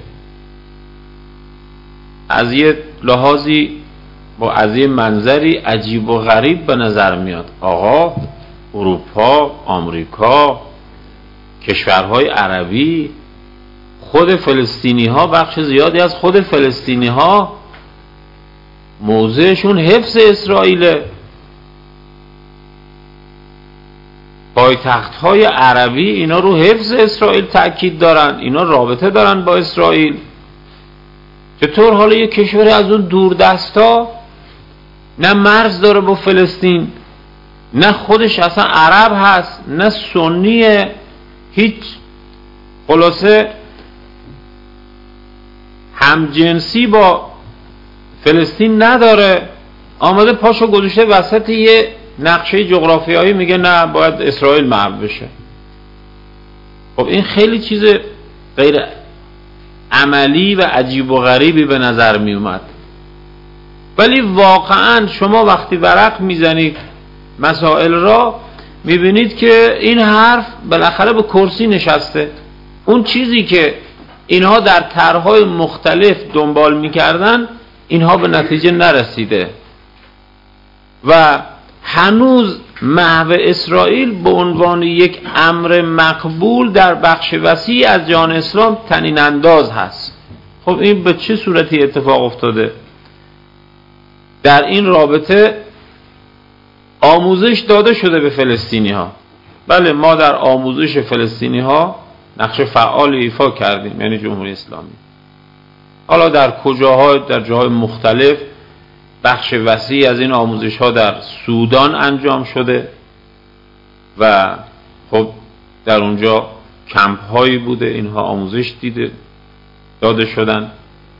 از یه لحاظی با از یه منظری عجیب و غریب به نظر میاد. آقا اروپا، آمریکا، کشورهای عربی، خود فلسطینی ها، بخش زیادی از خود فلسطینی ها موضعشون حفظ اسرائیل. پایتخت های عربی اینا رو حفظ اسرائیل تأکید دارن، اینا رابطه دارن با اسرائیل. چطور حالا یک کشور از اون دوردستا نه مرز داره با فلسطین، نه خودش اصلا عرب هست، نه سنیه، هیچ خلاصه همجنسی با فلسطین نداره، آمده پاشو گذاشته وسط یه نقشه جغرافیایی میگه نه باید اسرائیل محو بشه. خب این خیلی چیز غیر عملی و عجیب و غریبی به نظر می اومد. ولی واقعا شما وقتی ورق میزنید مسائل را میبینید که این حرف بالاخره به کرسی نشسته. اون چیزی که اینها در طرح‌های مختلف دنبال میکردن اینها به نتیجه نرسیده و هنوز محو اسرائیل به عنوان یک امر مقبول در بخش وسیع از جهان اسلام طنین انداز هست. خب این به چه صورتی اتفاق افتاده؟ در این رابطه آموزش داده شده به فلسطینی ها. بله ما در آموزش فلسطینی ها نقش فعال ایفا کردیم، یعنی جمهوری اسلامی. حالا در کجاها؟ در جاهای مختلف بخش وسیع از این آموزش ها در سودان انجام شده و خب در اونجا کمپ هایی بوده، اینها آموزش داده شدن.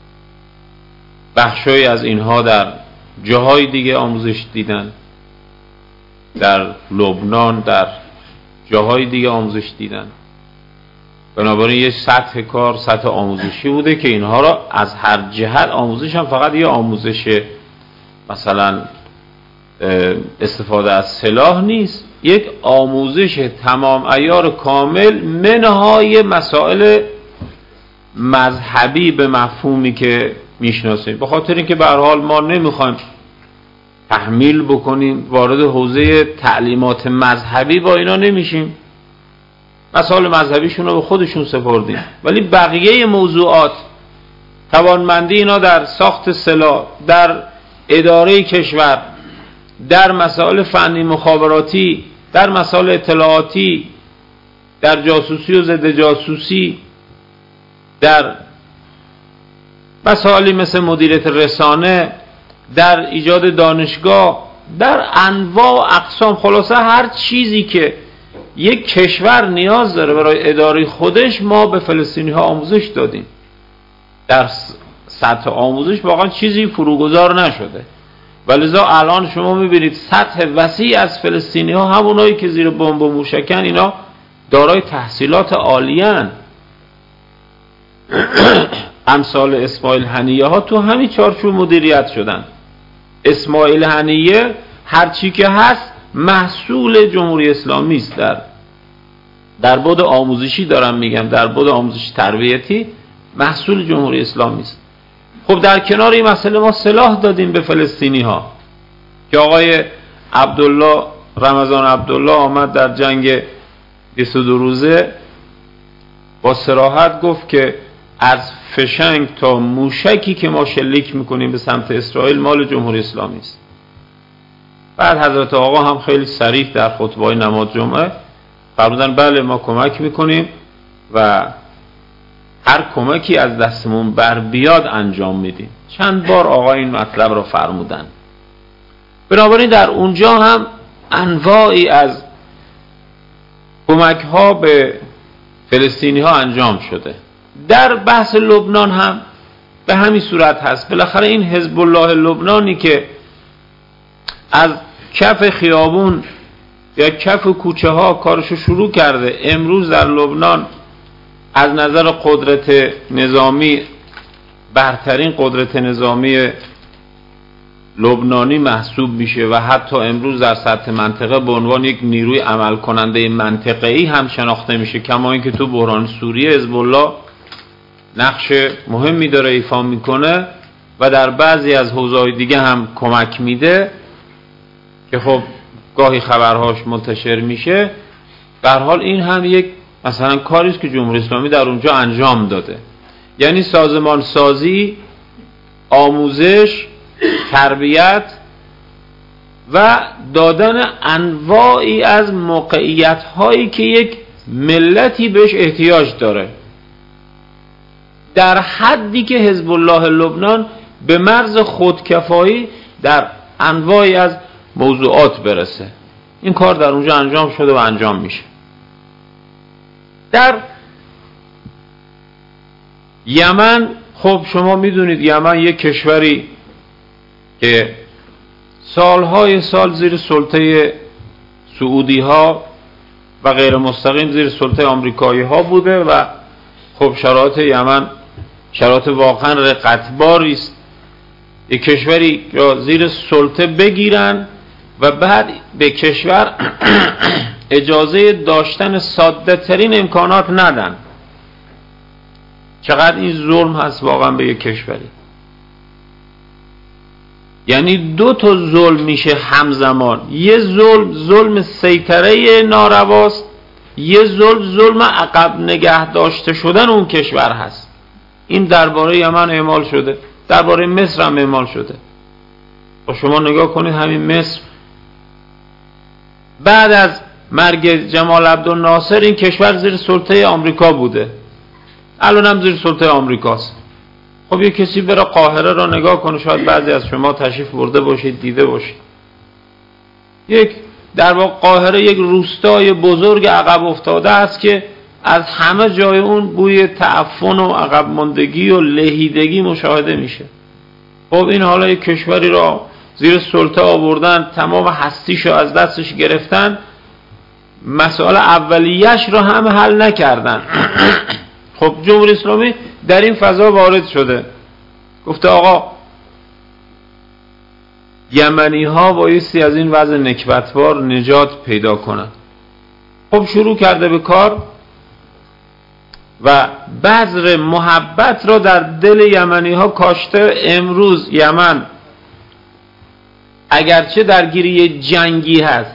بخشایی از اینها در جاهای دیگه آموزش دیدن، در لبنان، در جاهای دیگه آموزش دیدن. بنابراین یه سطح کار سطح آموزشی بوده که اینها را از هر جهت آموزش هم فقط یه آموزش مثلا استفاده از سلاح نیست، یک آموزش تمام عیار کامل منهای مسائل مذهبی به مفهومی که میشناسیم. به خاطر اینکه به هر حال ما نمیخوایم تحمیل بکنیم، وارد حوزه تعلیمات مذهبی با اینا نمیشیم، مسائل مذهبیشون رو به خودشون سپردیم، ولی بقیه موضوعات، توانمندی اینا در ساخت سلاح، در اداره کشور، در مسائل فنی مخابراتی، در مسائل اطلاعاتی، در جاسوسی و ضد جاسوسی، در مسائلی مثل مدیریت رسانه، در ایجاد دانشگاه، در انواع و اقسام، خلاصه هر چیزی که یک کشور نیاز داره برای اداره خودش ما به فلسطینی ها آموزش دادیم. در سطح آموزش واقعا چیزی فروگذار نشده، ولذا الان شما میبینید سطح وسیع از فلسطینی ها، همونایی که زیر بمب و موشکن، اینا دارای تحصیلات عالیان. امثال اسماعیل هنیه ها تو همین چارچوب مدیریت شدن. اسماعیل هنیه هر چی که هست محصول جمهوری اسلامی است. در بعد آموزشی دارم میگم، در بعد آموزشی تربیتی محصول جمهوری اسلامی است. خب در کنار این مسئله ما سلاح دادیم به فلسطینی ها که آقای عبدالله، رمضان عبدالله آمد در جنگ 22 روزه با صراحت گفت که از فشنگ تا موشکی که ما شلیک میکنیم به سمت اسرائیل مال جمهوری اسلامی است. بعد حضرت آقا هم خیلی صریح در خطبه نماز جمعه فرمودن بله ما کمک میکنیم و هر کمکی از دستمون بر بیاد انجام میدیم. چند بار آقا این مطلب رو فرمودن. بنابراین در اونجا هم انواعی از کمک ها به فلسطینی ها انجام شده. در بحث لبنان هم به همین صورت هست. بالاخره این حزب الله لبنانی که از کف خیابون یا کف کوچه ها کارشو شروع کرده، امروز در لبنان از نظر قدرت نظامی برترین قدرت نظامی لبنانی محسوب میشه و حتی امروز در سطح منطقه به عنوان یک نیروی عمل کننده منطقه‌ای هم شناخته میشه. کما اینکه تو بحران سوریه حزب الله نقش مهمی داره ایفا میکنه و در بعضی از حوزه‌های دیگه هم کمک میده که خب گاهی خبرهاش منتشر میشه. به هر حال این هم یک مثلا کاری است که جمهوری اسلامی در اونجا انجام داده، یعنی سازمان سازی، آموزش، تربیت و دادن انواعی از موقعیت هایی که یک ملتی بهش احتیاج داره، در حدی که حزب الله لبنان به مرز خودکفایی در انواعی از موضوعات برسه. این کار در اونجا انجام شده و انجام میشه. در یمن خب شما میدونید یمن یک کشوری که سالهای سال زیر سلطه سعودی ها و غیر مستقیم زیر سلطه آمریکایی ها بوده و خب شرایط یمن شرایط واقعا رقتباری است. یک کشوری را زیر سلطه بگیرن و بعد به کشور اجازه داشتن ساده ترین امکانات ندن. چقدر این ظلم هست واقعا به یک کشوری. یعنی دو تا ظلم میشه همزمان. یه ظلم سیطره نارواست، یه ظلم عقب نگه داشته شدن اون کشور هست. این درباره یمن اعمال شده، درباره مصر هم اعمال شده. و شما نگاه کنید همین مصر بعد از مرگ جمال عبدالناصر این کشور زیر سلطه آمریکا بوده، الان هم زیر سلطه آمریکاست. خب یه کسی بره قاهره را نگاه کنه، شاید بعضی از شما تشریف برده باشید دیده باشید، یک در واقع قاهره یک روستای بزرگ عقب افتاده است که از همه جای اون بوی تعفن و عقب ماندگی و لهیدگی مشاهده میشه. خب این حالا یک کشوری را زیر سلطه آوردن، تمام هستیشو از دستش گرفتن، مسائل اولیه‌اش را هم حل نکردن. خب جمهوری اسلامی در این فضا وارد شده، گفته آقا یمنی ها بایستی از این وضع نکبتبار نجات پیدا کنند. خب شروع کرده به کار و بذر محبت را در دل یمنی ها کاشته. امروز یمن اگرچه درگیری جنگی هست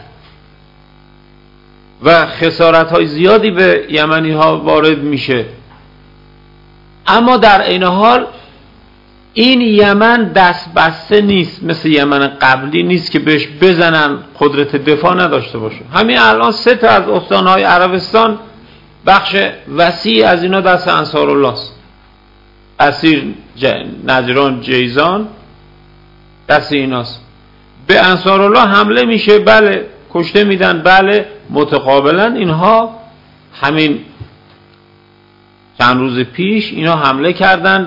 و خسارت های زیادی به یمنی ها وارد میشه، اما در این حال این یمن دست بسته نیست، مثل یمن قبلی نیست که بهش بزنن قدرت دفاع نداشته باشه. همین الان 3 تا از استانهای عربستان بخش وسیع از اینا دست انصارالله است. اسیر نجران جیزان دست ایناست. به انصارالله حمله میشه، بله کشته میدن، بله متقابلا اینها همین چند روز پیش اینا حمله کردن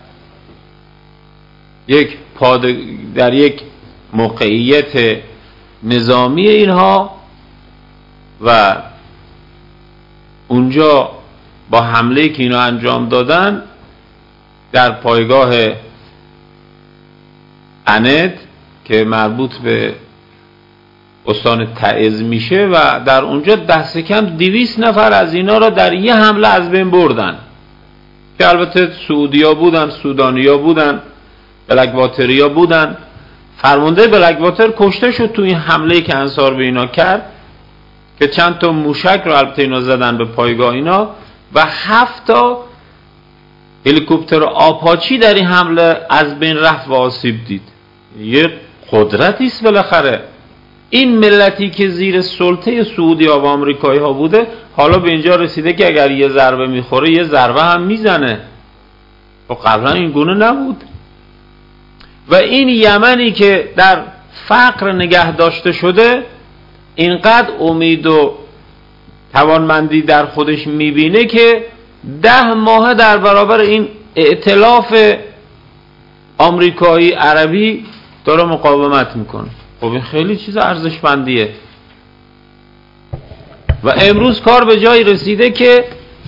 در یک موقعیت نظامی اینها و اونجا با حمله که اینا انجام دادن در پایگاه اند که مربوط به استان تعز میشه و در اونجا دست کم 200 نفر از اینا را در یه حمله از بین بردن، که البته سعودیا بودن، سودانیا بودن، بلکواتریا بودن. فرمانده بلکواتر کشته شد تو این حمله که انصار به اینا کرد، که چند تا موشک رو البته اینا زدن به پایگاه اینا و 7 تا هلیکوپتر آپاچی در این حمله از بین رفت و آسیب دید. یه قدرتی است بالاخره. این ملتی که زیر سلطه سعودی و آمریکایی ها بوده حالا به اینجا رسیده که اگر یه ضربه میخوره یه ضربه هم میزنه. و قبلا این گونه نبود. و این یمنی که در فقر نگه داشته شده اینقدر امید و توانمندی در خودش میبینه که 10 ماه در برابر این ائتلاف آمریکایی عربی داره مقاومت میکنه. خب این خیلی چیز ارزشمندیه. و امروز کار به جایی رسیده که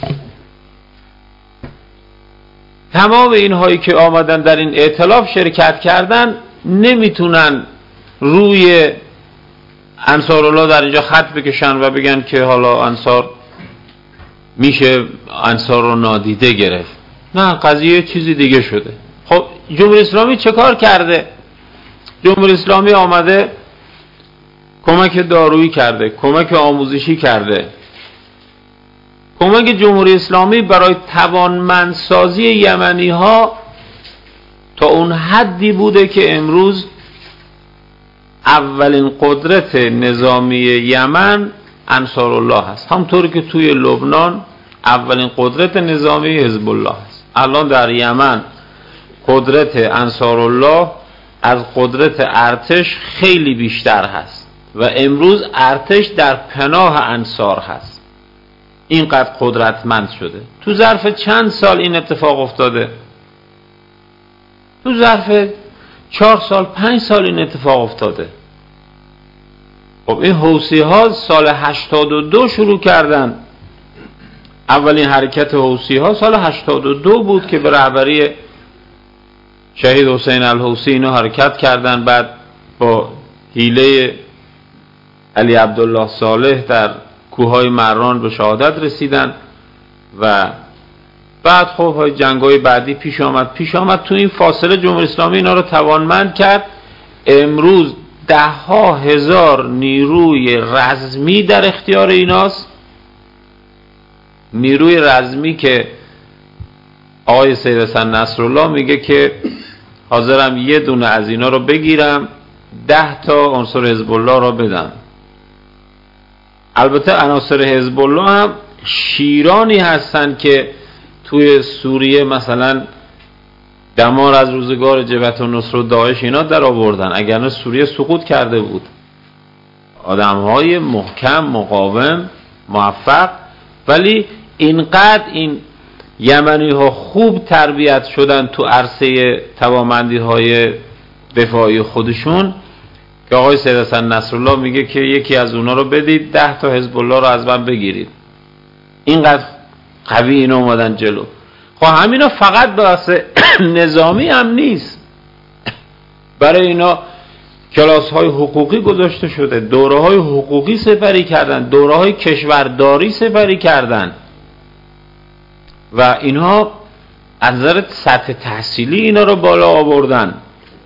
تمام اینهایی که آمدن در این ائتلاف شرکت کردن نمیتونن روی انصارالله در اینجا خط بکشن و بگن که حالا انصار میشه انصار رو نادیده گرفت. نه، قضیه چیزی دیگه شده. خب جمهوری اسلامی چه کار کرده؟ جمهوری اسلامی آمده کمک دارویی کرده، کمک آموزشی کرده. کمک جمهوری اسلامی برای توانمندسازی یمنی ها تا اون حدی بوده که امروز اولین قدرت نظامی یمن انصارالله هست، همطوری که توی لبنان اولین قدرت نظامی حزب الله هست. الان در یمن قدرت انصارالله از قدرت ارتش خیلی بیشتر هست و امروز ارتش در پناه انصار هست. اینقدر قدرتمند شده. تو ظرف چند سال این اتفاق افتاده؟ تو ظرف 4 سال 5 سال این اتفاق افتاده. خب این حوثی ها سال 82 شروع کردن. اولین حرکت حوثی ها سال 82 بود که به رهبری شهید حسین الحوثی اینا حرکت کردن. بعد با حیله علی عبدالله صالح در کوههای مران به شهادت رسیدن و بعد خب جنگ‌های بعدی پیش آمد. تو این فاصله جمهوری اسلامی اینا رو توانمند کرد. امروز 10,000 نیروی رزمی در اختیار ایناست. نیروی رزمی که آقای سید حسن نصرالله میگه که حاضرم یه دونه از اینا رو بگیرم 10 تا عنصر حزب الله رو بدم. البته عناصر حزب الله هم شیرانی هستن که توی سوریه مثلا دمار از روزگار جبهت النصره و داعش اینا در آوردن، اگر نه سوریه سقوط کرده بود. آدم‌های محکم، مقاوم، موفق، ولی اینقدر این یمنی‌ها خوب تربیت شدن تو عرصه توانمندی‌های دفاعی خودشون که آقای سید حسن نصرالله میگه که یکی از اونا رو بدید 10 تا حزب الله رو از من بگیرید. اینقدر قوی اینا اومدن جلو. خب همینا فقط واسه نظامی هم نیست، برای اینا کلاس های حقوقی گذاشته شده، دوره های حقوقی سپری کردن، دوره های کشورداری سپری کردن و اینها از نظر سطح تحصیلی اینا رو بالا آوردن،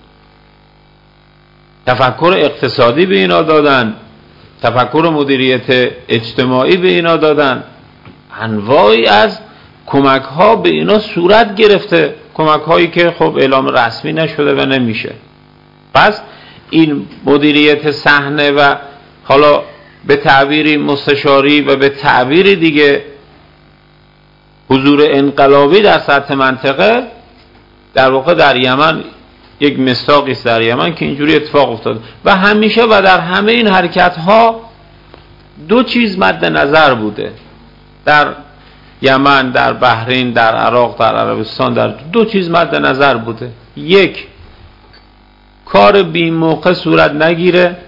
تفکر اقتصادی به اینا دادن، تفکر مدیریت اجتماعی به اینا دادن، انواعی از کمک ها به اینا صورت گرفته، کمک هایی که خب اعلام رسمی نشده و نمیشه. پس این مدیریت صحنه و حالا به تعبیری مستشاری و به تعبیری دیگه حضور انقلابی در سطح منطقه در واقع در یمن یک مصداقی است، در یمن که اینجوری اتفاق افتاد و همیشه و در همه این حرکت ها دو چیز مد نظر بوده، در یمن، در بحرین، در عراق، در عربستان، در دو چیز مد نظر بوده. یک، کار بی موقع صورت نگیره،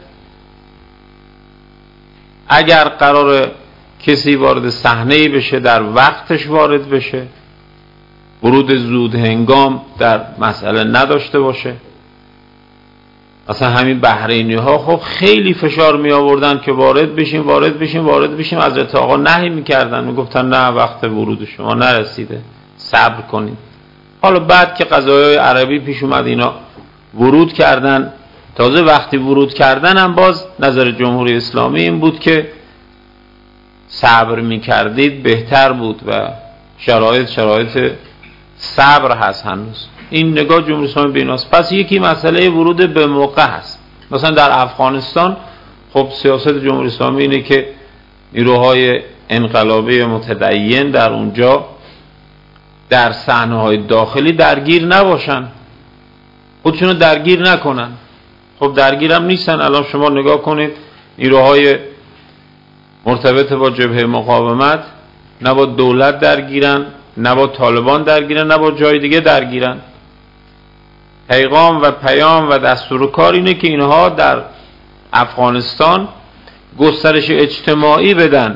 اگر قرار کسی وارد صحنه‌ای بشه در وقتش وارد بشه، ورود زود هنگام در مسئله نداشته باشه. مثلا همین بحرینی ها خب خیلی فشار می آوردن که وارد بشیم، حضرت آقا نهی می کردن، می گفتن نه وقت ورود شما نرسیده، صبر کنید. حالا بعد که قضایای عربی پیش اومد اینا ورود کردن، تازه وقتی ورود کردن هم باز نظر جمهوری اسلامی این بود که صبر می کردید بهتر بود و شرایط صبر هست هنوز. این نگاه جمهوری اسلامی به ایناست. پس یکی مسئله ورود به موقع هست. مثلا در افغانستان خب سیاست جمهوری اسلامی اینه که نیروهای انقلابی متدین در اونجا در صحنه‌های داخلی درگیر نباشن، خودشونو درگیر نکنن. خب درگیر هم نیستن. الان شما نگاه کنید نیروهای مرتبط با جبهه مقاومت نه با دولت درگیرن، نه با طالبان درگیرن، نه با جای دیگه درگیرن. پیغام و پیام و دستور کار اینه که اینها در افغانستان گسترش اجتماعی بدن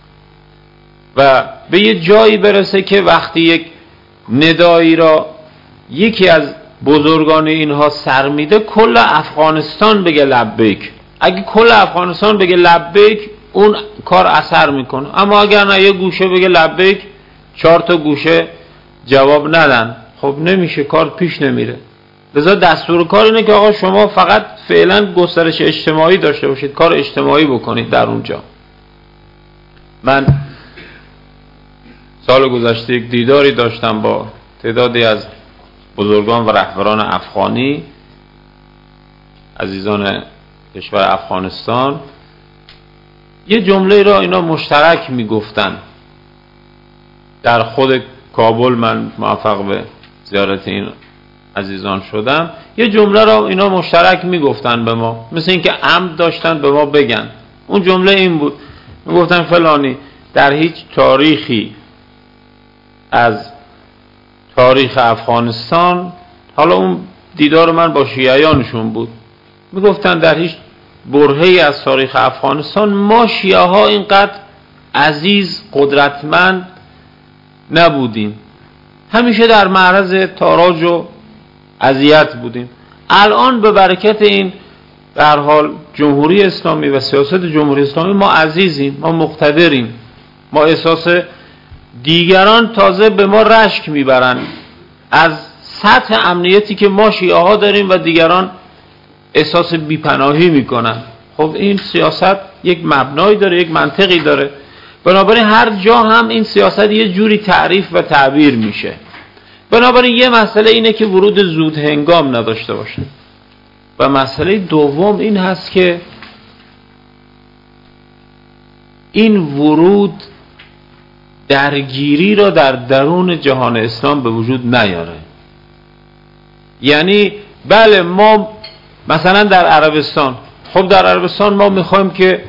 و به یه جایی برسه که وقتی یک ندایی را یکی از بزرگان اینها سر میده کل افغانستان بگه لبیک. اگه کل افغانستان بگه لبیک اون کار اثر میکنه، اما اگر نه یه گوشه بگه لبیک 4 تا گوشه جواب ندن، خب نمیشه، کار پیش نمیره. لذا دستور کار اینه که آقا شما فقط فعلا گسترش اجتماعی داشته باشید، کار اجتماعی بکنید در اونجا. من سال گذشته یک دیداری داشتم با تعدادی از بزرگان و رهبران افغانی، عزیزان کشور افغانستان. یه جمله را اینا مشترک میگفتن. در خود کابل من موفق به زیارت این عزیزان شدم، یه جمله را اینا مشترک میگفتن به ما، مثل اینکه عمد داشتن به ما بگن. اون جمله این بود، میگفتن فلانی در هیچ تاریخی از تاریخ افغانستان، حالا اون دیدار من با شیعیانشون بود، میگفتن در هیچ برهه‌ای از تاریخ افغانستان ما شیعه ها اینقدر عزیز قدرتمند نبودیم، همیشه در معرض تاراج و اذیت بودیم. الان به برکت این به هر حال جمهوری اسلامی و سیاست جمهوری اسلامی ما عزیزیم، ما مقتدریم، ما احساس دیگران تازه به ما رشک میبرن از سطح امنیتی که ما شیعه ها داریم و دیگران احساس بیپناهی میکنن. خب این سیاست یک مبنایی داره، یک منطقی داره، بنابراین هر جا هم این سیاست یه جوری تعریف و تعبیر میشه. بنابراین یه مسئله اینه که ورود زود هنگام نداشته باشه و مسئله دوم این هست که این ورود درگیری را در درون جهان اسلام به وجود نیاره. یعنی بله ما مثلا در عربستان خب در عربستان ما میخوایم که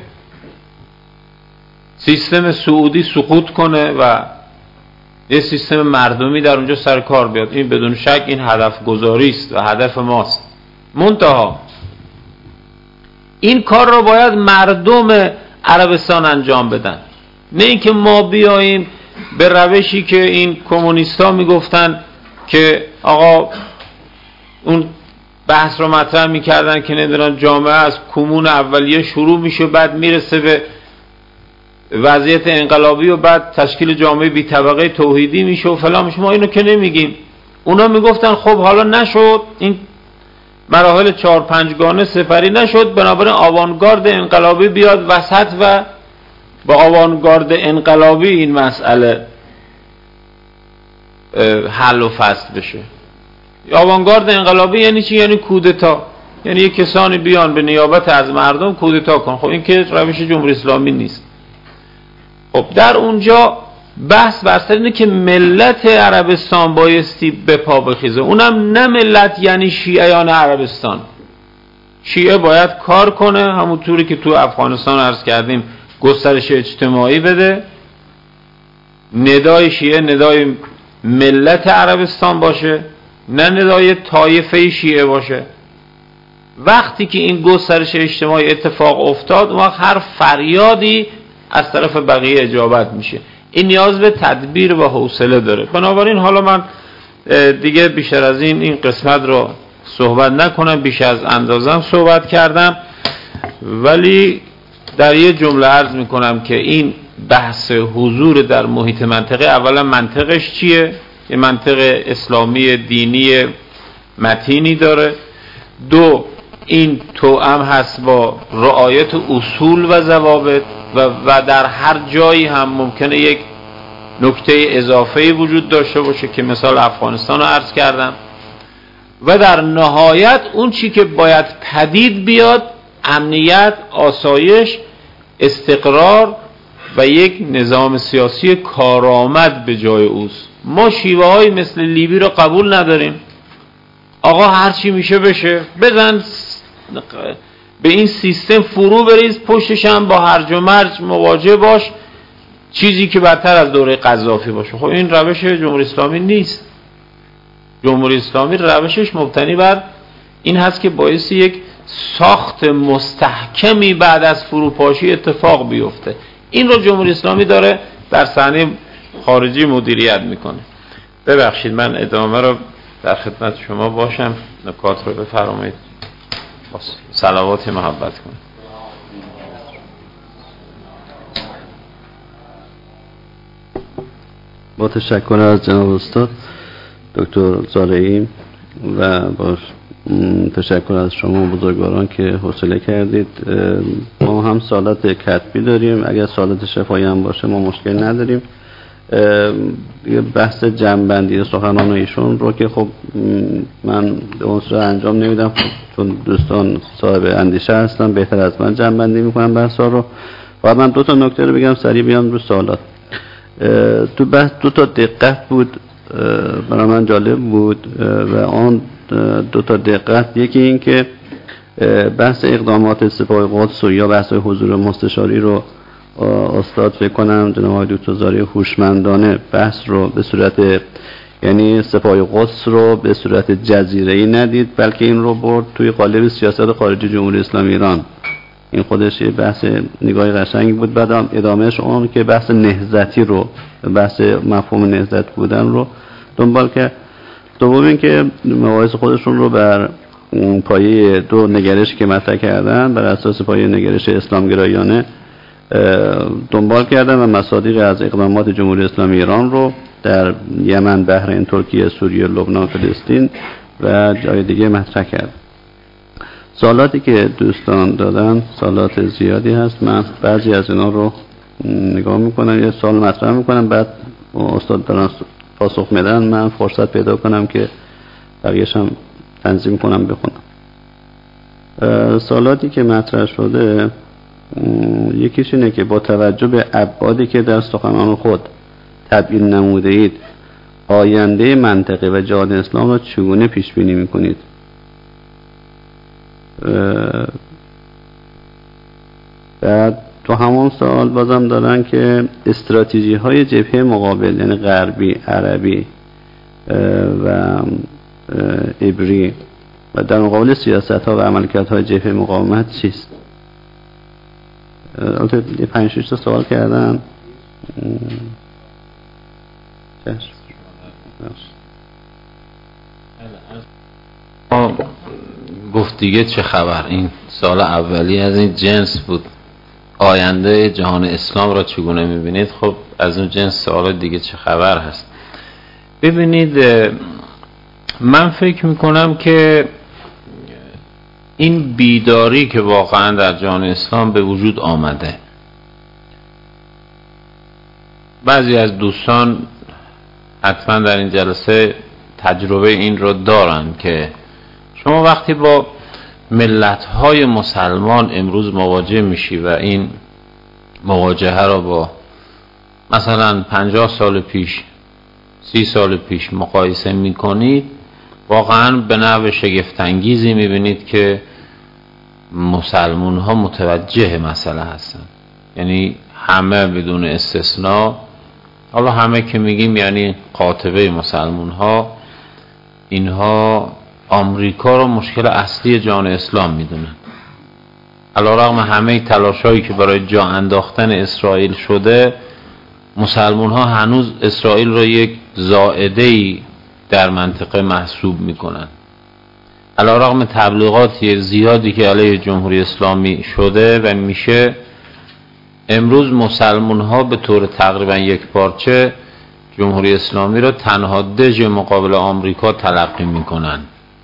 سیستم سعودی سقوط کنه و یه سیستم مردمی در اونجا سر کار بیاد. این بدون شک این هدف گذاری است و هدف ماست. منتها این کار را باید مردم عربستان انجام بدن، نه اینکه ما بیاییم به روشی که این کمونیستا میگفتن که آقا اون بحث رو مطرح میکردن که نمیدونن جامعه از کمون اولیه شروع میشه بعد میرسه به وضعیت انقلابی و بعد تشکیل جامعه بی طبقه توحیدی میشه و فلان میشه. ما اینو که نمیگیم. اونا میگفتن خب حالا نشد، این مراحل 4-5 گانه سپری نشد، بنابراین آوانگارد انقلابی بیاد وسط و با آوانگارد انقلابی این مسئله حل و فصل بشه. آوانگارد انقلابی یعنی چی؟ یعنی کودتا، یعنی یک کسانی بیان به نیابت از مردم کودتا کن. خب این که روش جمهوری اسلامی نیست. خب در اونجا بحث بر سر اینه که ملت عربستان بایستی به پا بخیزه، اونم نه ملت یعنی شیعیان عربستان. شیعه باید کار کنه، همونطوری که تو افغانستان عرض کردیم گسترش اجتماعی بده. ندای شیعه ندای ملت عربستان باشه، نه ندای طایفه شیعه باشه. وقتی که این گسترش اجتماعی اتفاق افتاد، اون وقت هر فریادی از طرف بقیه اجابت میشه. این نیاز به تدبیر و حوصله داره. بنابراین حالا من دیگه بیشتر از این قسمت رو صحبت نکنم، بیش از اندازم صحبت کردم، ولی در یه جمله عرض میکنم که این بحث حضور در محیط منطقه اولا منطقش چیه؟ یه منطق اسلامی دینی متینی داره. 2 این توأم هست با رعایت اصول و ضوابط و در هر جایی هم ممکنه یک نکته اضافه‌ای وجود داشته باشه که مثال افغانستان رو عرض کردم. و در نهایت اون چی که باید پدید بیاد امنیت، آسایش، استقرار و یک نظام سیاسی کارآمد به جای اوست. ما شیوه های مثل لیبی رو قبول نداریم. آقا هرچی میشه بشه، بزن به این سیستم فرو بریز، پشتش هم با هرج و مرج مواجه باش، چیزی که بدتر از دوره قذافی باشه. خب این روش جمهوری اسلامی نیست. جمهوری اسلامی روشش مبتنی بر این هست که باعث یک ساخت مستحکمی بعد از فروپاشی اتفاق بیفته. این رو جمهوری اسلامی داره در صحنه خارجی مدیریت میکنه. ببخشید من ادامه رو در خدمت شما باشم، نکات رو بفرمایید، صلوات محبت کنید. با تشکر از جناب استاد دکتر زارعی و با تشکر از شما بزرگواران که حوصله کردید. ما هم سوالات کتبی داریم، اگر سوالات شفاهی هم باشه ما مشکل نداریم. یه بحث جمع‌بندی سخنان ایشون رو که خب من به اون صورت انجام نمیدم، چون دوستان صاحب اندیشه هستن بهتر از من جمع‌بندی میکنم بحثا رو. و من 2 تا نکته رو بگم سریع بیام رو سوالات. تو بحث 2 تا دقت بود برای من جالب بود و آن 2 تا دقت، یکی این که بحث اقدامات سپاه قدس یا بحث حضور مستشاری رو استاد فکر کنم جناب دکتر زارعی هوشمندانه بحث رو به صورت، یعنی سپاه قدس رو به صورت جزیره‌ای ندید، بلکه این رو برد توی قالب سیاست خارجی جمهوری اسلامی ایران. این خودش یه بحث نگاه قشنگی بود. بعد ادامهش اون که بحث نهضتی رو، بحث مفهوم نهضت بودن رو دنبال کرد. دوم این که مباحث خودشون رو بر پایه 2 نگرش که مطرح کردن، بر اساس پایه نگرش اسلامگرایانه دنبال کردن و مصادیق از اقدامات جمهوری اسلامی ایران رو در یمن، بحرین، ترکیه، سوریه، لبنان، فلسطین و جای دیگه مطرح کرد. سوالاتی که دوستان دادن سوالات زیادی هست، من بعضی از اینا رو نگاه میکنم، یه سوال مطرح میکنم، بعد استاد دارن پاسخ میدن، من فرصت پیدا کنم که بقیه‌اش هم تنظیم کنم بخونم. سوالاتی که مطرح شده یکیش اینه که با توجه به ابعادی که در سخنان خود تبیین نموده اید، آینده منطقه و جهاد اسلام را چگونه پیش بینی میکنید؟ بعد تو همون سال بازم دارن که استراتژی های جبهه مقابل، یعنی غربی، عربی و عبری، و در مقابل سیاست ها و عملکرد های جبهه مقاومت چیست؟ البته 5-6 تا سوال کردن. گفت دیگه چه خبر، این سال اولی از این جنس بود، آینده جهان اسلام را چگونه میبینید؟ خب از اون جنس سوال دیگه چه خبر هست. ببینید من فکر میکنم که این بیداری که واقعا در جهان اسلام به وجود آمده، بعضی از دوستان حتما در این جلسه تجربه این رو دارن که شما وقتی با ملت‌های مسلمان امروز مواجه میشی و این مواجهه را با مثلا 50 سال پیش، 30 سال پیش مقایسه میکنید، واقعا به نحو شگفت‌انگیزی میبینید که مسلمان ها متوجه مسئله هستن. یعنی همه بدون استثناء، حالا همه که میگیم یعنی قاطبه مسلمان ها، اینها آمریکا رو مشکل اصلی جهان اسلام میدونن. علیرغم همه تلاشایی که برای جا انداختن اسرائیل شده، مسلمان ها هنوز اسرائیل رو یک زائده‌ای در منطقه محسوب میکنن. علیرغم تبلیغات زیادی که علیه جمهوری اسلامی شده و میشه، امروز مسلمان ها به طور تقریبا یک پارچه جمهوری اسلامی را تنها دژ مقابل آمریکا تلقی میکنن.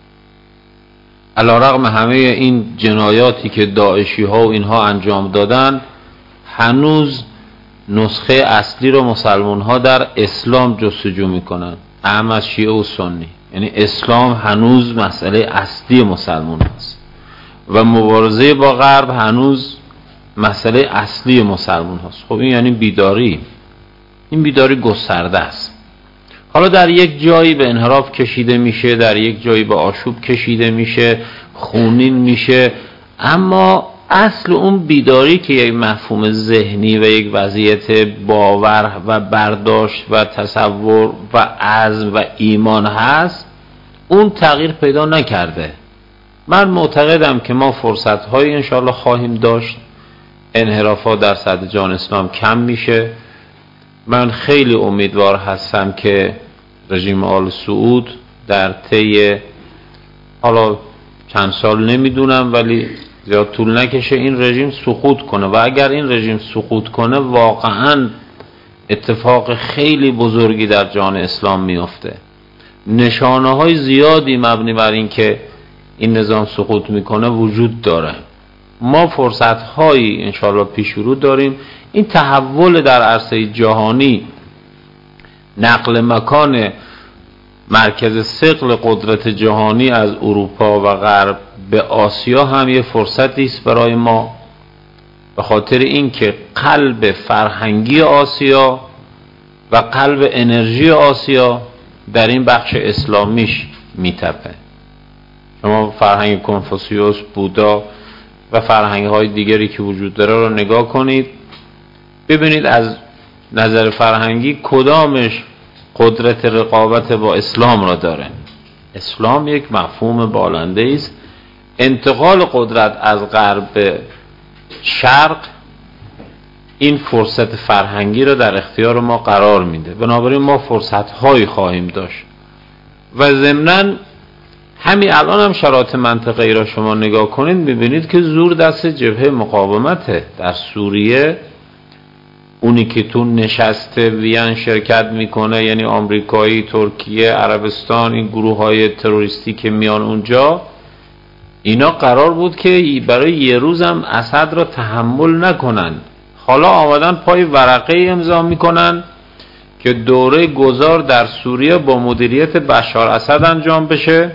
علیرغم همه این جنایاتی که داعشی ها و اینها انجام دادن، هنوز نسخه اصلی رو مسلمان ها در اسلام جستجو میکنن، اهم از شیعه و سنی. یعنی اسلام هنوز مسئله اصلی مسلمان هست و مبارزه با غرب هنوز مسئله اصلی مسلمان هست. خب این یعنی بیداری، این بیداری گسترده است. حالا در یک جایی به انحراف کشیده میشه، در یک جایی به آشوب کشیده میشه، خونین میشه، اما اصل اون بیداری که یک مفهوم ذهنی و یک وضعیت باور و برداشت و تصور و عزم و ایمان هست، اون تغییر پیدا نکرده. من معتقدم که ما فرصت‌هایی انشاءالله خواهیم داشت، انحرافات در سطح جهان اسلام کم میشه. من خیلی امیدوار هستم که رژیم آل سعود در طی حالا چند سال نمیدونم، ولی زیاد طول نکشه این رژیم سقوط کنه، و اگر این رژیم سقوط کنه واقعا اتفاق خیلی بزرگی در جهان اسلام میفته. نشانه های زیادی مبنی بر این که این نظام سقوط میکنه وجود داره. ما فرصت هایی انشاءالله پیش رو داریم. این تحول در عرصه جهانی، نقل مکان مرکز ثقل قدرت جهانی از اروپا و غرب به آسیا هم یه فرصتی است برای ما، به خاطر اینکه قلب فرهنگی آسیا و قلب انرژی آسیا در این بخش اسلامیش میتپه. شما فرهنگ کنفوسیوس، بودا و فرهنگ های دیگری که وجود داره رو نگاه کنید، ببینید از نظر فرهنگی کدامش قدرت رقابت با اسلام را داره. اسلام یک مفهوم بالنده است. انتقال قدرت از غرب به شرق این فرصت فرهنگی را در اختیار ما قرار میده. بنابراین ما فرصت هایی خواهیم داشت و ضمناً همین الان هم شرایط منطقه‌ای را شما نگاه کنید، میبینید که زور دست جبهه مقاومته. در سوریه اونی که تو نشست وین شرکت میکنه، یعنی آمریکایی، ترکیه، عربستان، این گروه های تروریستی که میان اونجا، اینا قرار بود که برای یه روزم اسد را تحمل نکنن. حالا آمدن پای ورقه امضا میکنن که دوره گذار در سوریه با مدیریت بشار اسد انجام بشه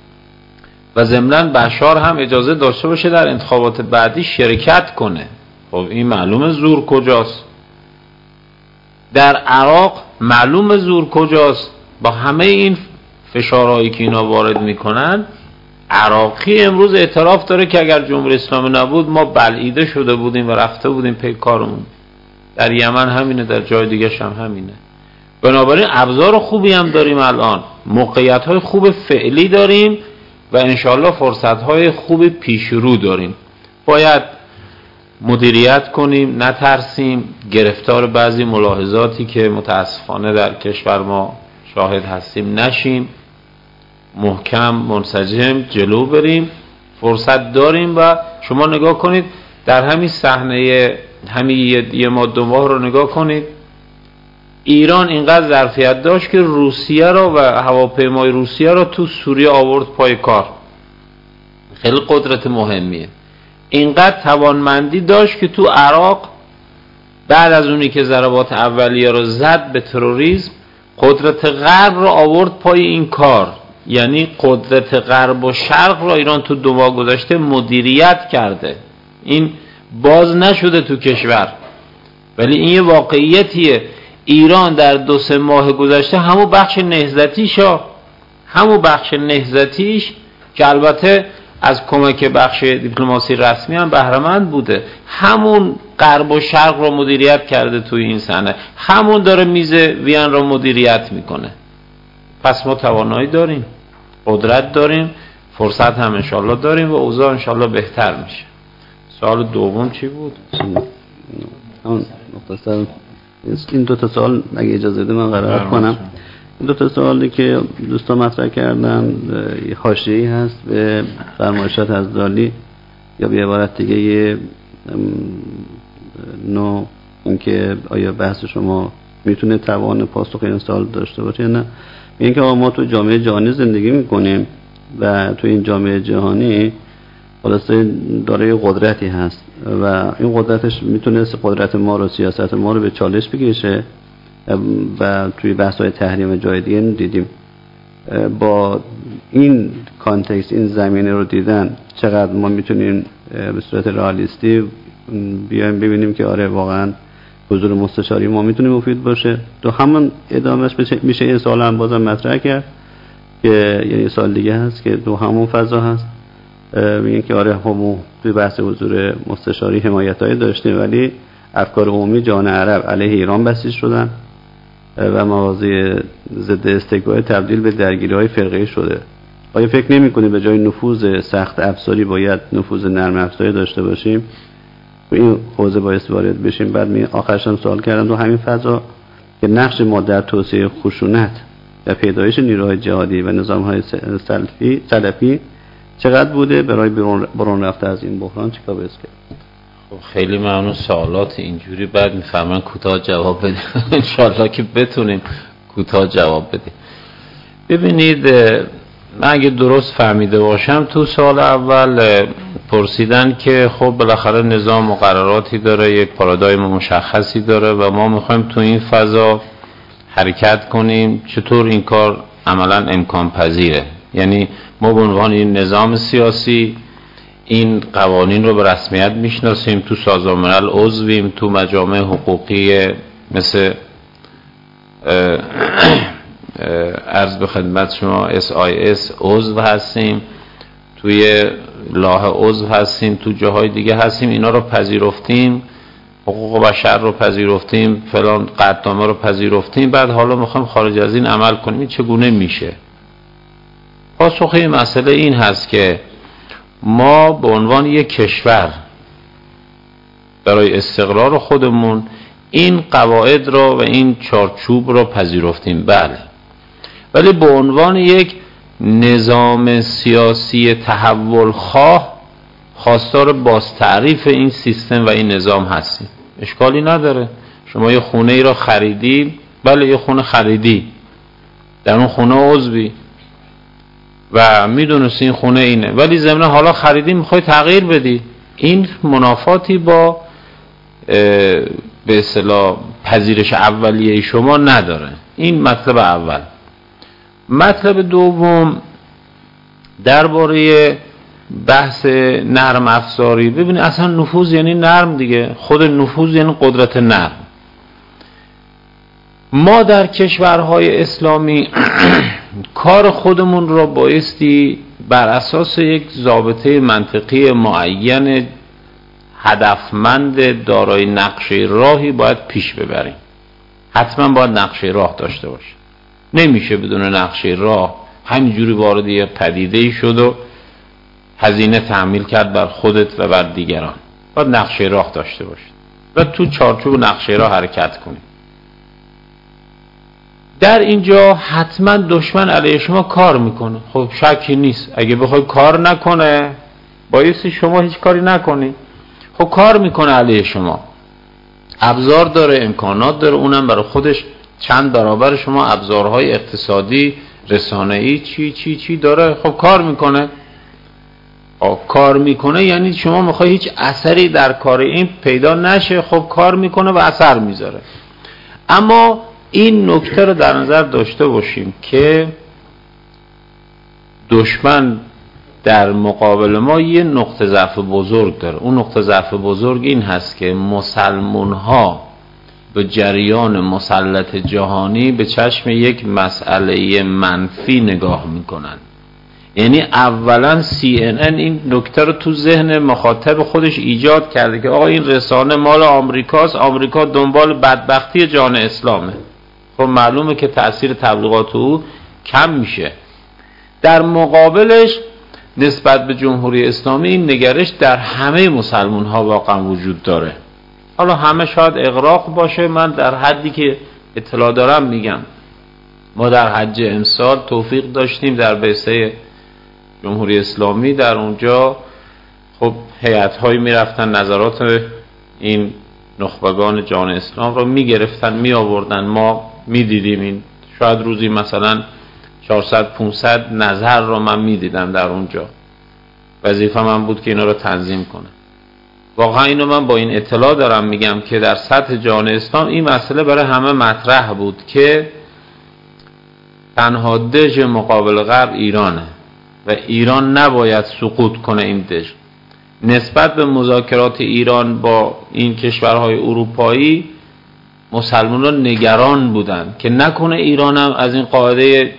و ضمناً بشار هم اجازه داشته باشه در انتخابات بعدی شرکت کنه. خب این معلومه زور کجاست. در عراق معلومه زور کجاست. با همه این فشارهایی که اینا وارد میکنن، عراقی امروز اعتراف داره که اگر جمهوری اسلامی نبود ما بلعیده شده بودیم و رفته بودیم پی کارمون. در یمن همینه، در جای دیگه هم همینه. بنابراین ابزار خوبی هم داریم الان، موقعیت‌های خوب فعلی داریم و انشالله فرصت‌های خوب پیش رو داریم. باید مدیریت کنیم، نترسیم، گرفتار بعضی ملاحظاتی که متاسفانه در کشور ما شاهد هستیم نشیم، محکم منسجم جلو بریم. فرصت داریم و شما نگاه کنید در همین صحنه همین یه ماه دو ماه رو نگاه کنید، ایران اینقدر ظرفیت داشت که روسیه را و هواپیمای روسیه را تو سوریه آورد پای کار. خیلی قدرت مهمیه. اینقدر توانمندی داشت که تو عراق بعد از اونی که ضربات اولیه رو زد به تروریسم، قدرت غرب رو آورد پای این کار. یعنی قدرت غرب و شرق رو ایران تو 2 ماه گذشته مدیریت کرده. این باز نشده تو کشور، ولی این یه واقعیتیه. ایران در 2-3 ماه گذشته همون بخش نهضتیش که البته از کمک بخش دیپلماسی رسمی هم بهره‌مند بوده، همون غرب و شرق رو مدیریت کرده توی این صحنه، همون داره میز وین رو مدیریت میکنه. پس ما توانایی داریم، قدرت داریم، فرصت هم انشالله داریم و اوضاع انشالله بهتر میشه. سوال دوم چی بود؟ مختصر این 2 سوال اگه اجازه بده من قرائت کنم. این 2 سوالی که دوستان مطرح کردن حاشیه‌ای هست به فرمایشات از دالی، یا به عبارت دیگه یه نوع اینکه آیا بحث شما میتونه توان پاسخ این سوال داشته باشه یا نه. این که ما تو جامعه جهانی زندگی میکنیم و تو این جامعه جهانی خلاصه دارای قدرتی هست و این قدرتش میتونه قدرت ما رو، سیاست ما رو به چالش بکشه و توی بحث‌های تحریم جای دیگه دیدیم. با این کانتکست، این زمینه رو دیدن، چقدر ما میتونیم به صورت رئالیستی بیایم ببینیم که آره واقعا حضور مستشاری ما میتونه مفید باشه. تو همون ادامهش میشه این سوال هم بازم مطرح کرد که یعنی سوال دیگه هست که تو همون فضا هست، میگن که آره همون توی بحث حضور مستشاری حمایتایی داشتیم ولی افکار عمومی جهان عرب علیه ایران بسیج شدن و مواضع ضد استقلال تبدیل به درگیری‌های فرقه‌ای شده. آیا فکر نمی‌کنید به جای نفوذ سخت افزاری باید نفوذ نرم افزاری داشته باشیم؟ تو این حوزه باید وارد بشیم. بعد آخرش هم سوال کردم تو همین فضا که نقش ما در توسعه خشونت و پیدایش نیروهای جهادی و نظام‌های سلفی چقدر بوده برای برون رفته از این بحران؟ چیکار باید کرد؟ خیلی ممنون. سوالات اینجوری بعد میفهمن کوتاه جواب بدیم. انشالله که بتونیم کوتاه جواب بدیم. ببینید من اگه درست فهمیده باشم تو سال اول پرسیدن که خب بالاخره نظام مقرراتی داره، یک پارادایم مشخصی داره و ما میخوایم تو این فضا حرکت کنیم. چطور این کار عملا امکان پذیره؟ یعنی ما به عنوان این نظام سیاسی این قوانین رو به رسمیت میشناسیم، تو سازمان ملل عضویم، تو مجامع حقوقی مثل عرض به خدمت شما SIS عضو هستیم، توی لایحه عضو هستیم، تو جاهای دیگه هستیم، اینا رو پذیرفتیم، حقوق بشر رو پذیرفتیم، فلان قطعنامه رو پذیرفتیم، بعد حالا میخوایم خارج از این عمل کنیم. این چگونه میشه؟ پاسخ این مسئله این هست که ما به عنوان یک کشور برای استقرار خودمون این قواعد را و این چارچوب را پذیرفتیم، بله، ولی به عنوان یک نظام سیاسی تحول خواه خواستار باز تعریف این سیستم و این نظام هستیم. اشکالی نداره. شما یه خونه ای را خریدی، بله یه خونه خریدی، در اون خونه عضوی و میدونستی این خونه اینه، ولی ضمن حالا خریدی میخوای تغییر بدی، این منافاتی با به اصطلاح پذیرش اولیه شما نداره. این مطلب اول. مطلب دوم درباره بحث نرم افزاری. ببینید اصلا نفوذ یعنی نرم دیگه، خود نفوذ یعنی قدرت نرم. ما در کشورهای اسلامی کار خودمون را بایستی بر اساس یک ضابطه منطقی معین هدفمند دارای نقشه راهی باید پیش ببریم. حتما باید نقشه راه داشته باشه. نمیشه بدون نقشه راه همینجوری وارد یه پدیده‌ای شد و هزینه تحمیل کرد بر خودت و بر دیگران. باید نقشه راه داشته باشید و تو چارچوب نقشه راه حرکت کنید. در اینجا حتما دشمن علیه شما کار میکنه. خب شکی نیست. اگه بخوای کار نکنه بایستی شما هیچ کاری نکنی. خب کار میکنه علیه شما، ابزار داره، امکانات داره، اونم برای خودش چند برابر شما ابزارهای اقتصادی، رسانه‌ای، چی داره. خب کار میکنه. کار میکنه یعنی شما میخوای هیچ اثری در کار این پیدا نشه. خب کار میکنه و اثر میذاره. اما این نکته رو در نظر داشته باشیم که دشمن در مقابل ما یه نقطه ضعف بزرگ داره. اون نقطه ضعف بزرگ این هست که مسلمان ها به جریان مسلط جهانی به چشم یک مسئله منفی نگاه میکنن. یعنی اولا CNN این نکته رو تو ذهن مخاطب خودش ایجاد کرده که آقا این رسانه مال آمریکاست، آمریکا دنبال بدبختی جهان اسلامه. خب معلومه که تأثیر تبلیغات او کم میشه. در مقابلش نسبت به جمهوری اسلامی این نگرش در همه مسلمان ها واقعا وجود داره. حالا همه شاید اغراق باشه، من در حدی که اطلاع دارم میگم. ما در حج امسال توفیق داشتیم در بعثه جمهوری اسلامی، در اونجا خب هیئت‌هایی میرفتن نظرات این نخبگان جهان اسلام رو میگرفتن میآوردن، ما میدیدیم. این شاید روزی مثلا 400-500 نظر رو من میدیدم در اونجا. وظیفه من بود که اینا رو تنظیم کنم. واقعا اینو من با این اطلاع دارم میگم که در سطح جهان اسلام این مسئله برای همه مطرح بود که تنها دژ مقابل غرب ایرانه و ایران نباید سقوط کنه. این دژ نسبت به مذاکرات ایران با این کشورهای اروپایی مسلمانان نگران بودن که نکنه ایران هم از این قاعده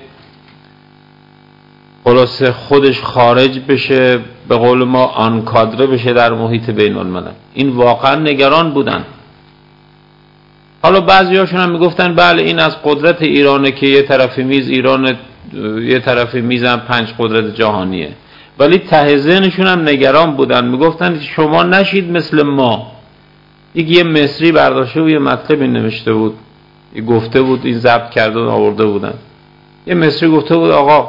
خلاصه خودش خارج بشه، به قول ما آنکادره بشه در محیط بین الملل. این واقعا نگران بودن. حالا بعضی هاشون هم میگفتن بله این از قدرت ایرانه که یه طرف میز ایران، یه طرف میزم 5 قدرت جهانیه. ولی ته ذهنشون هم نگران بودن، میگفتن شما نشید مثل ما. یه مصری برداشته و یه مطلبی نوشته بود، گفته بود، این ضبط کرده و آورده بودن. یه مصری گفته بود آقا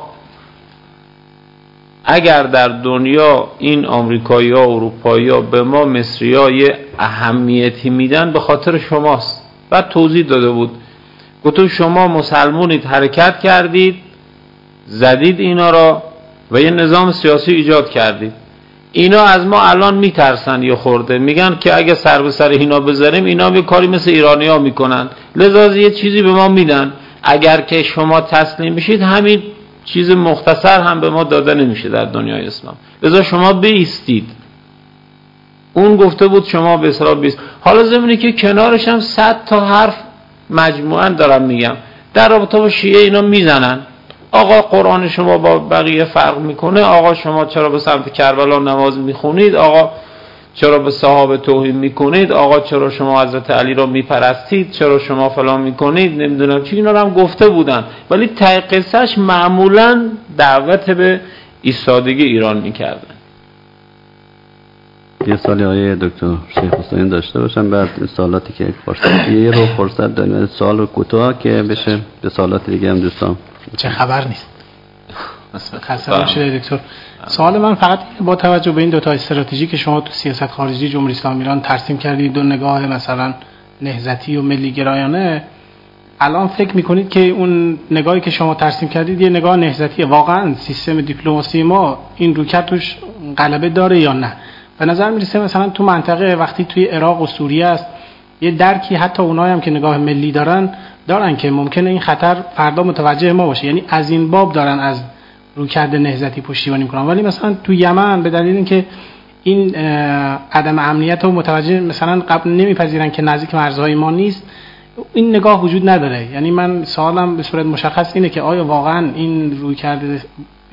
اگر در دنیا این آمریکایی ها اروپایی ها به ما مصری ها یه اهمیتی میدن به خاطر شماست. بعد توضیح داده بود، گفت شما مسلمونید، حرکت کردید، زدید اینا را و یه نظام سیاسی ایجاد کردید. اینا از ما الان میترسن یه خورده، میگن که اگه سر به سر اینا بذاریم اینا یه کاری مثل ایرانی ها میکنن، لذا یه چیزی به ما میدن. اگر که شما تسلیم بشید همین چیز مختصر هم به ما داده نمیشه در دنیای اسلام، لذا شما بایستید. اون گفته بود شما به اصطلاح بیست. حالا زمینی که کنارش هم 100 تا حرف مجموعاً دارم میگم در رابطه با شیعه اینا میزنن. آقا قرآن شما با بقیه فرق میکنه، آقا شما چرا به سمت کربلا نماز میخونید، آقا چرا به صحابه توهین میکنید، آقا چرا شما حضرت علی رو میپرستید، چرا شما فلان میکنید، نمیدونم چی. اینا رو هم گفته بودن، ولی ته قصه‌اش معمولاً دعوت به ایستادگی ایران میکردن. یه سالی آیه دکتر شیخ حسین داشته باشم، بعد سوالاتی که یه رو فرصت داریم، سوال رو کوتاه که بشه به سوالات دیگه هم دوستان. چه خبر نیست. خسته باشید دکتر. سوال من فقط با توجه به این دو تا استراتژی که شما تو سیاست خارجی جمهوری اسلامی ایران ترسیم کردید، دو نگاه مثلا نهضتی و ملی گرایانه، الان فکر میکنید که اون نگاهی که شما ترسیم کردید یه نگاه نهضتیه؟ واقعا سیستم دیپلماسی ما این روکرد توش غلبه داره یا نه؟ به نظر میرسه مثلا تو منطقه وقتی توی عراق و سوریه است یه درکی حتی اونایی هم که نگاه ملی دارن که ممکنه این خطر فردا متوجه ما باشه، یعنی از این باب دارن از روکرد نهضتی پشتیبانی میکنن. ولی مثلا تو یمن به دلیل اینکه این عدم امنیت رو متوجه مثلا قبل نمیپذیرن که نزدیک مرزهای ما نیست، این نگاه وجود نداره. یعنی من سوالم به صورت مشخص اینه که آیا واقعا این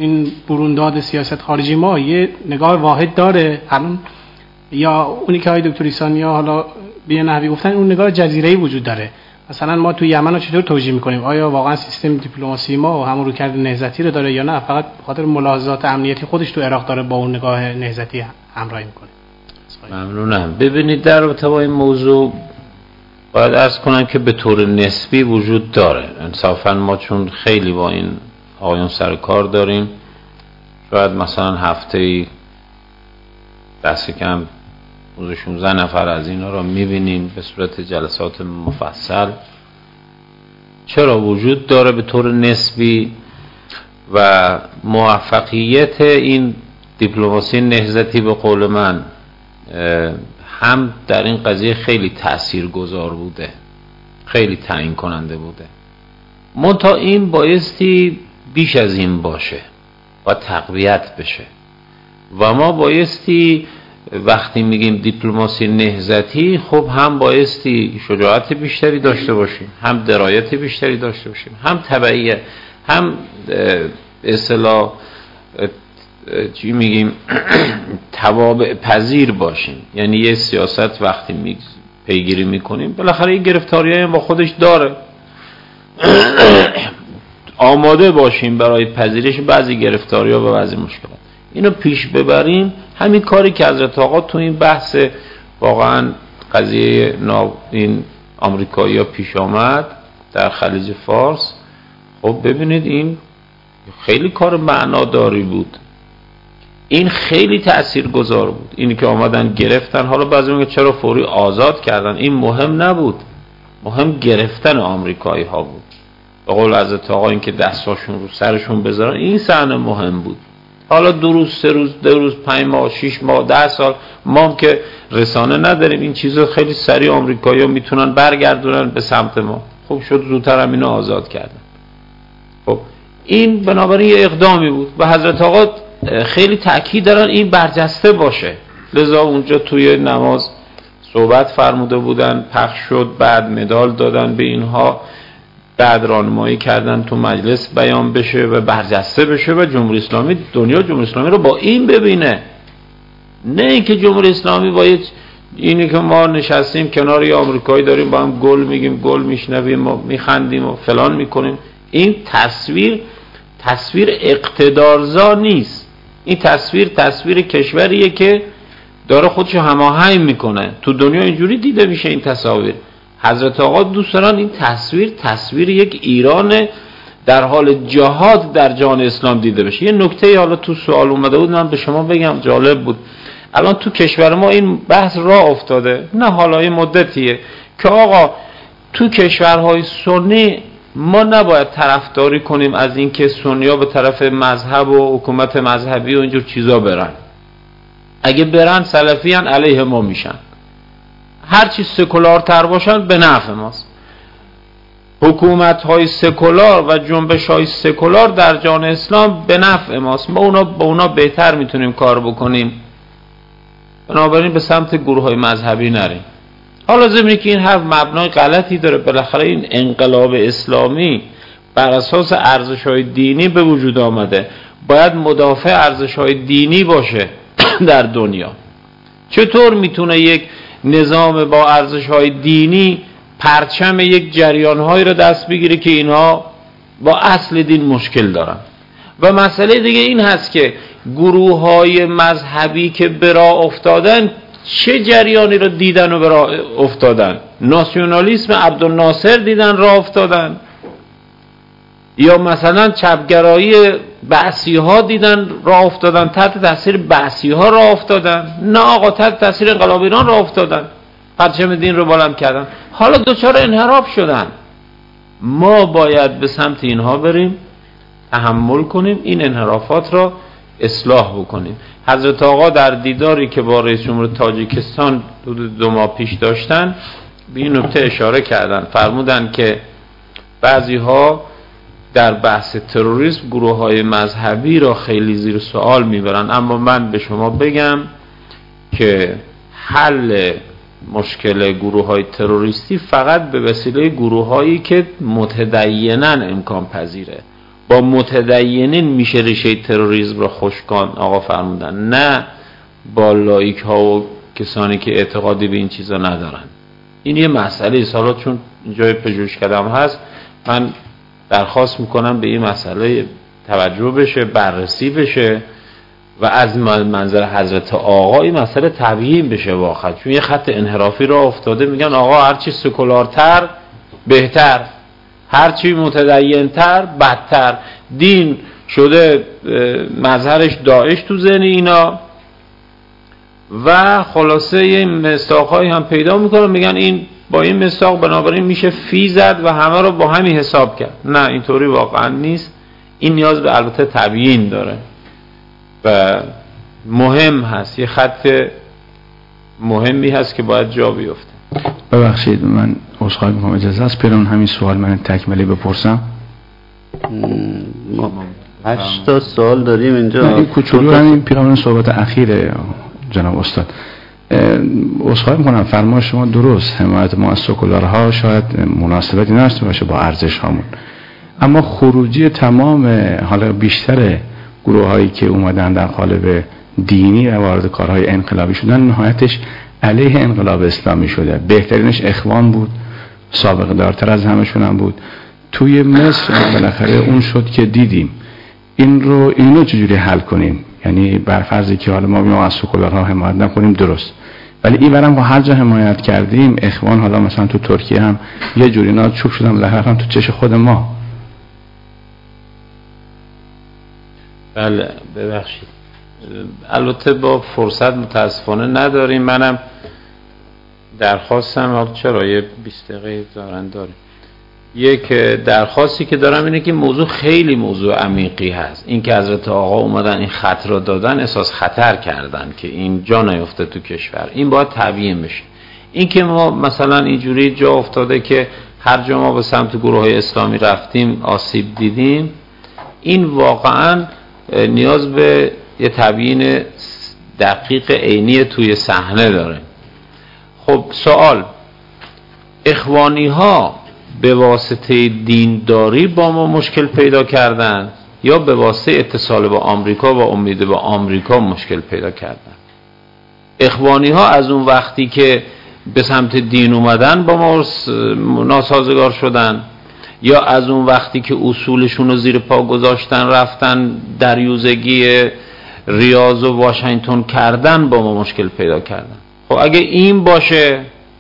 این برونداد سیاست خارجی ما یه نگاه واحد داره الان، یا اونی که های دکتر ایسانیا حالا به نحوی گفتن اون نگاه جزیره‌ای وجود داره؟ مثلا ما تو یمن رو چطور توجیه میکنیم؟ آیا واقعا سیستم دیپلماسی ما همون رویکرد نهضتی رو داره یا نه فقط به خاطر ملاحظات امنیتی خودش تو عراق داره با اون نگاه نهضتی همراهی میکنه؟ ممنونم. ببینید در رابطه با این موضوع باید عرض کنم که به طور نسبی وجود داره. انصافا ما چون خیلی با این آقایون سر کار داریم، شاید مثلا هفته‌ای دست کم 16 نفر از اینا را میبینیم به صورت جلسات مفصل. چرا وجود داره به طور نسبی؟ و موفقیت این دیپلماسی نهضتی به قول من هم در این قضیه خیلی تأثیرگذار بوده، خیلی تعیین کننده بوده. منتها این بایستی بیش از این باشه و تقویت بشه و ما بایستی وقتی میگیم دیپلماسی نهضتی خب هم بایستی شجاعت بیشتری داشته باشیم، هم درایت بیشتری داشته باشیم، هم تبعیت، هم اصطلاح چی میگیم توابع پذیر باشیم. یعنی یه سیاست وقتی پیگیری میکنیم بالاخره یه گرفتاریایی با خودش داره، آماده باشیم برای پذیرش بعضی گرفتاری‌ها و بعضی مشکلات. اینو پیش ببریم. همین کاری که حضرت آقا تو این بحث واقعا قضیه این آمریکایی‌ها پیش آمد در خلیج فارس، خب ببینید این خیلی کار معناداری بود، این خیلی تأثیرگذار بود. اینی که آمدن گرفتن، حالا بعضی میگن چرا فوری آزاد کردن، این مهم نبود، مهم گرفتن آمریکایی ها بود. به قول حضرت آقا این که دستاشون رو سرشون بذارن، این صحنه مهم بود. حالا 2 روز 3 روز 2 روز 5 ماه 6 ماه 10 سال ما هم که رسانه نداریم، این چیزا خیلی سریع آمریکایی‌ها میتونن برگردونن به سمت ما. خوب شد زودتر هم اینو آزاد کردن. خب این بنابراین یه اقدامی بود و حضرت آقا خیلی تأکید دارن این برجسته باشه. لذا اونجا توی نماز صحبت فرموده بودن، پخش شد، بعد مدال دادن به اینها، بعد راهنمایی کردن تو مجلس بیان بشه و برجسته بشه و جمهوری اسلامی، دنیا جمهوری اسلامی رو با این ببینه، نه اینکه جمهوری اسلامی با اینی که ما نشستیم کنار یه آمریکایی داریم با هم گل میگیم، گل میشنویم و میخندیم و فلان میکنیم. این تصویر اقتدارزا نیست. این تصویر کشوریه که داره خودشو هماهنگ میکنه. تو دنیا اینجوری دیده میشه این تصاویر. حضرت آقا دوست دارن این تصویر یک ایران در حال جهاد در جان اسلام دیده بشه. یه نکته حالا تو سوال اومده بود، من به شما بگم، جالب بود. الان تو کشور ما این بحث راه افتاده، نه حالا یه مدتیه، که آقا تو کشورهای سنی ما نباید طرفداری کنیم از اینکه سنی‌ها به طرف مذهب و حکومت مذهبی و اینجور چیزا برن. اگه برن سلفیان علیه ما میشن. هر چی سکولارتر باشن به نفع ماست. حکومت‌های سکولار و جنبش‌های سکولار در جان اسلام به نفع ماست. ما با اونا بهتر میتونیم کار بکنیم. بنابراین به سمت گروه‌های مذهبی نریم. حالا ضمن که این حرف مبنای غلطی داره، بالاخره این انقلاب اسلامی بر اساس ارزش‌های دینی به وجود آمده، باید مدافع ارزش‌های دینی باشه در دنیا. چطور میتونه یک نظام با ارزش‌های دینی پرچم یک جریان‌هایی رو دست بگیره که اینها با اصل دین مشکل دارن؟ و مسئله دیگه این هست که گروه‌های مذهبی که به راه افتادن چه جریانی رو دیدن و به راه افتادن؟ ناسیونالیسم عبدالناصر دیدن راه افتادن، یا مثلا چپگرایی بعثی‌ها دیدن راه افتادن، تحت تاثیر بعثی‌ها راه افتادن؟ نه آقا، تحت تاثیر انقلاب ایران راه افتادن، پرچم دین رو بلند کردن، حالا دچار انحراف شدن. ما باید به سمت اینها بریم، تحمل کنیم، این انحرافات را اصلاح بکنیم. حضرت آقا در دیداری که با رئیس جمهور تاجیکستان 2 ماه پیش داشتن به این نکته اشاره کردن، فرمودن که بعضی ها در بحث تروریسم گروه های مذهبی را خیلی زیر سوال میبرن، اما من به شما بگم که حل مشکل گروه های تروریستی فقط به وسیله گروه هایی که متدینن امکان پذیره. با متدینین میشه ریشه تروریسم رو خشکان آقا فرمودن، نه با لایک ها و کسانی که اعتقادی به این چیزا ندارن. این یه مسئله است. حالا چون اینجای پژوهشکده هم هست، من درخواست میکنم به این مسئله توجه بشه، بررسی بشه و از منظر حضرت آقا این مسئله تبیین بشه واقعا، چون یه خط انحرافی را افتاده، میگن آقا هرچی سکولارتر بهتر، هرچی متدینتر بدتر، دین شده مظهرش داعش تو ذهن اینا و خلاصه یه مصداق‌هایی هم پیدا میکنن، میگن این با این مصداق بنابراین میشه فی زد و همه رو با همین حساب کرد. نه اینطوری واقعا نیست. این نیاز به البته تبیین داره و مهم هست، یه خط مهمی هست که باید جا بیفته. ببخشید من عذرخواهی میکنم، اجازه است پیرامون همین سوال من تکملی بپرسم؟ ما 8 تا سوال داریم اینجا. این کوچولو همین پیرامون صحبت اخیر جناب استاد. عذرخواهی میکنم، فرمایش شما درست، حمایت ما از سکولارها شاید مناسبتی نداشته باشه با ارزش هامون، اما خروجی تمام حالا بیشتر گروه هایی که اومدن در قالب دینی و وارد کارهای انقلابی شدن، نهایتش علیه انقلاب اسلامی شده. بهترینش اخوان بود، سابقه دارتر از همشون هم بود. توی مصر بالاخره اون شد که دیدیم. اینو چجوری حل کنیم؟ یعنی بر فرضی که حالا ما بیام از سکولارها حمایت نکنیم درست، ولی این برام با هر جا حمایت کردیم، اخوان حالا مثلا تو ترکیه هم یه جوری اینا چوب شدن بالاخره هم تو چش خود ما. بله ببخشید، البته با فرصت متاسفانه نداریم. منم درخواستم، حالا چرا یه 20 دقیقه داریم. یک درخواستی که دارم اینه که موضوع خیلی موضوع عمیقی هست. این که حضرت آقا اومدن این خط را دادن، احساس خطر کردن که این جا نیفته تو کشور، این باید تبیین بشه. این که ما مثلا اینجوری جا افتاده که هر جا ما به سمت گروه های اسلامی رفتیم آسیب دیدیم، این واقعا نیاز به یه تبیین دقیق عینی توی صحنه داره. خب سوال، اخوانی ها به واسطه دینداری با ما مشکل پیدا کردن یا به واسطه اتصال با آمریکا و امید به آمریکا مشکل پیدا کردن؟ اخوانی ها از اون وقتی که به سمت دین اومدن با ما ناسازگار شدن یا از اون وقتی که اصولشون رو زیر پا گذاشتن رفتن دریوزگی ریاض و واشنگتن کردن با ما مشکل پیدا کردن؟ خب اگه این باشه،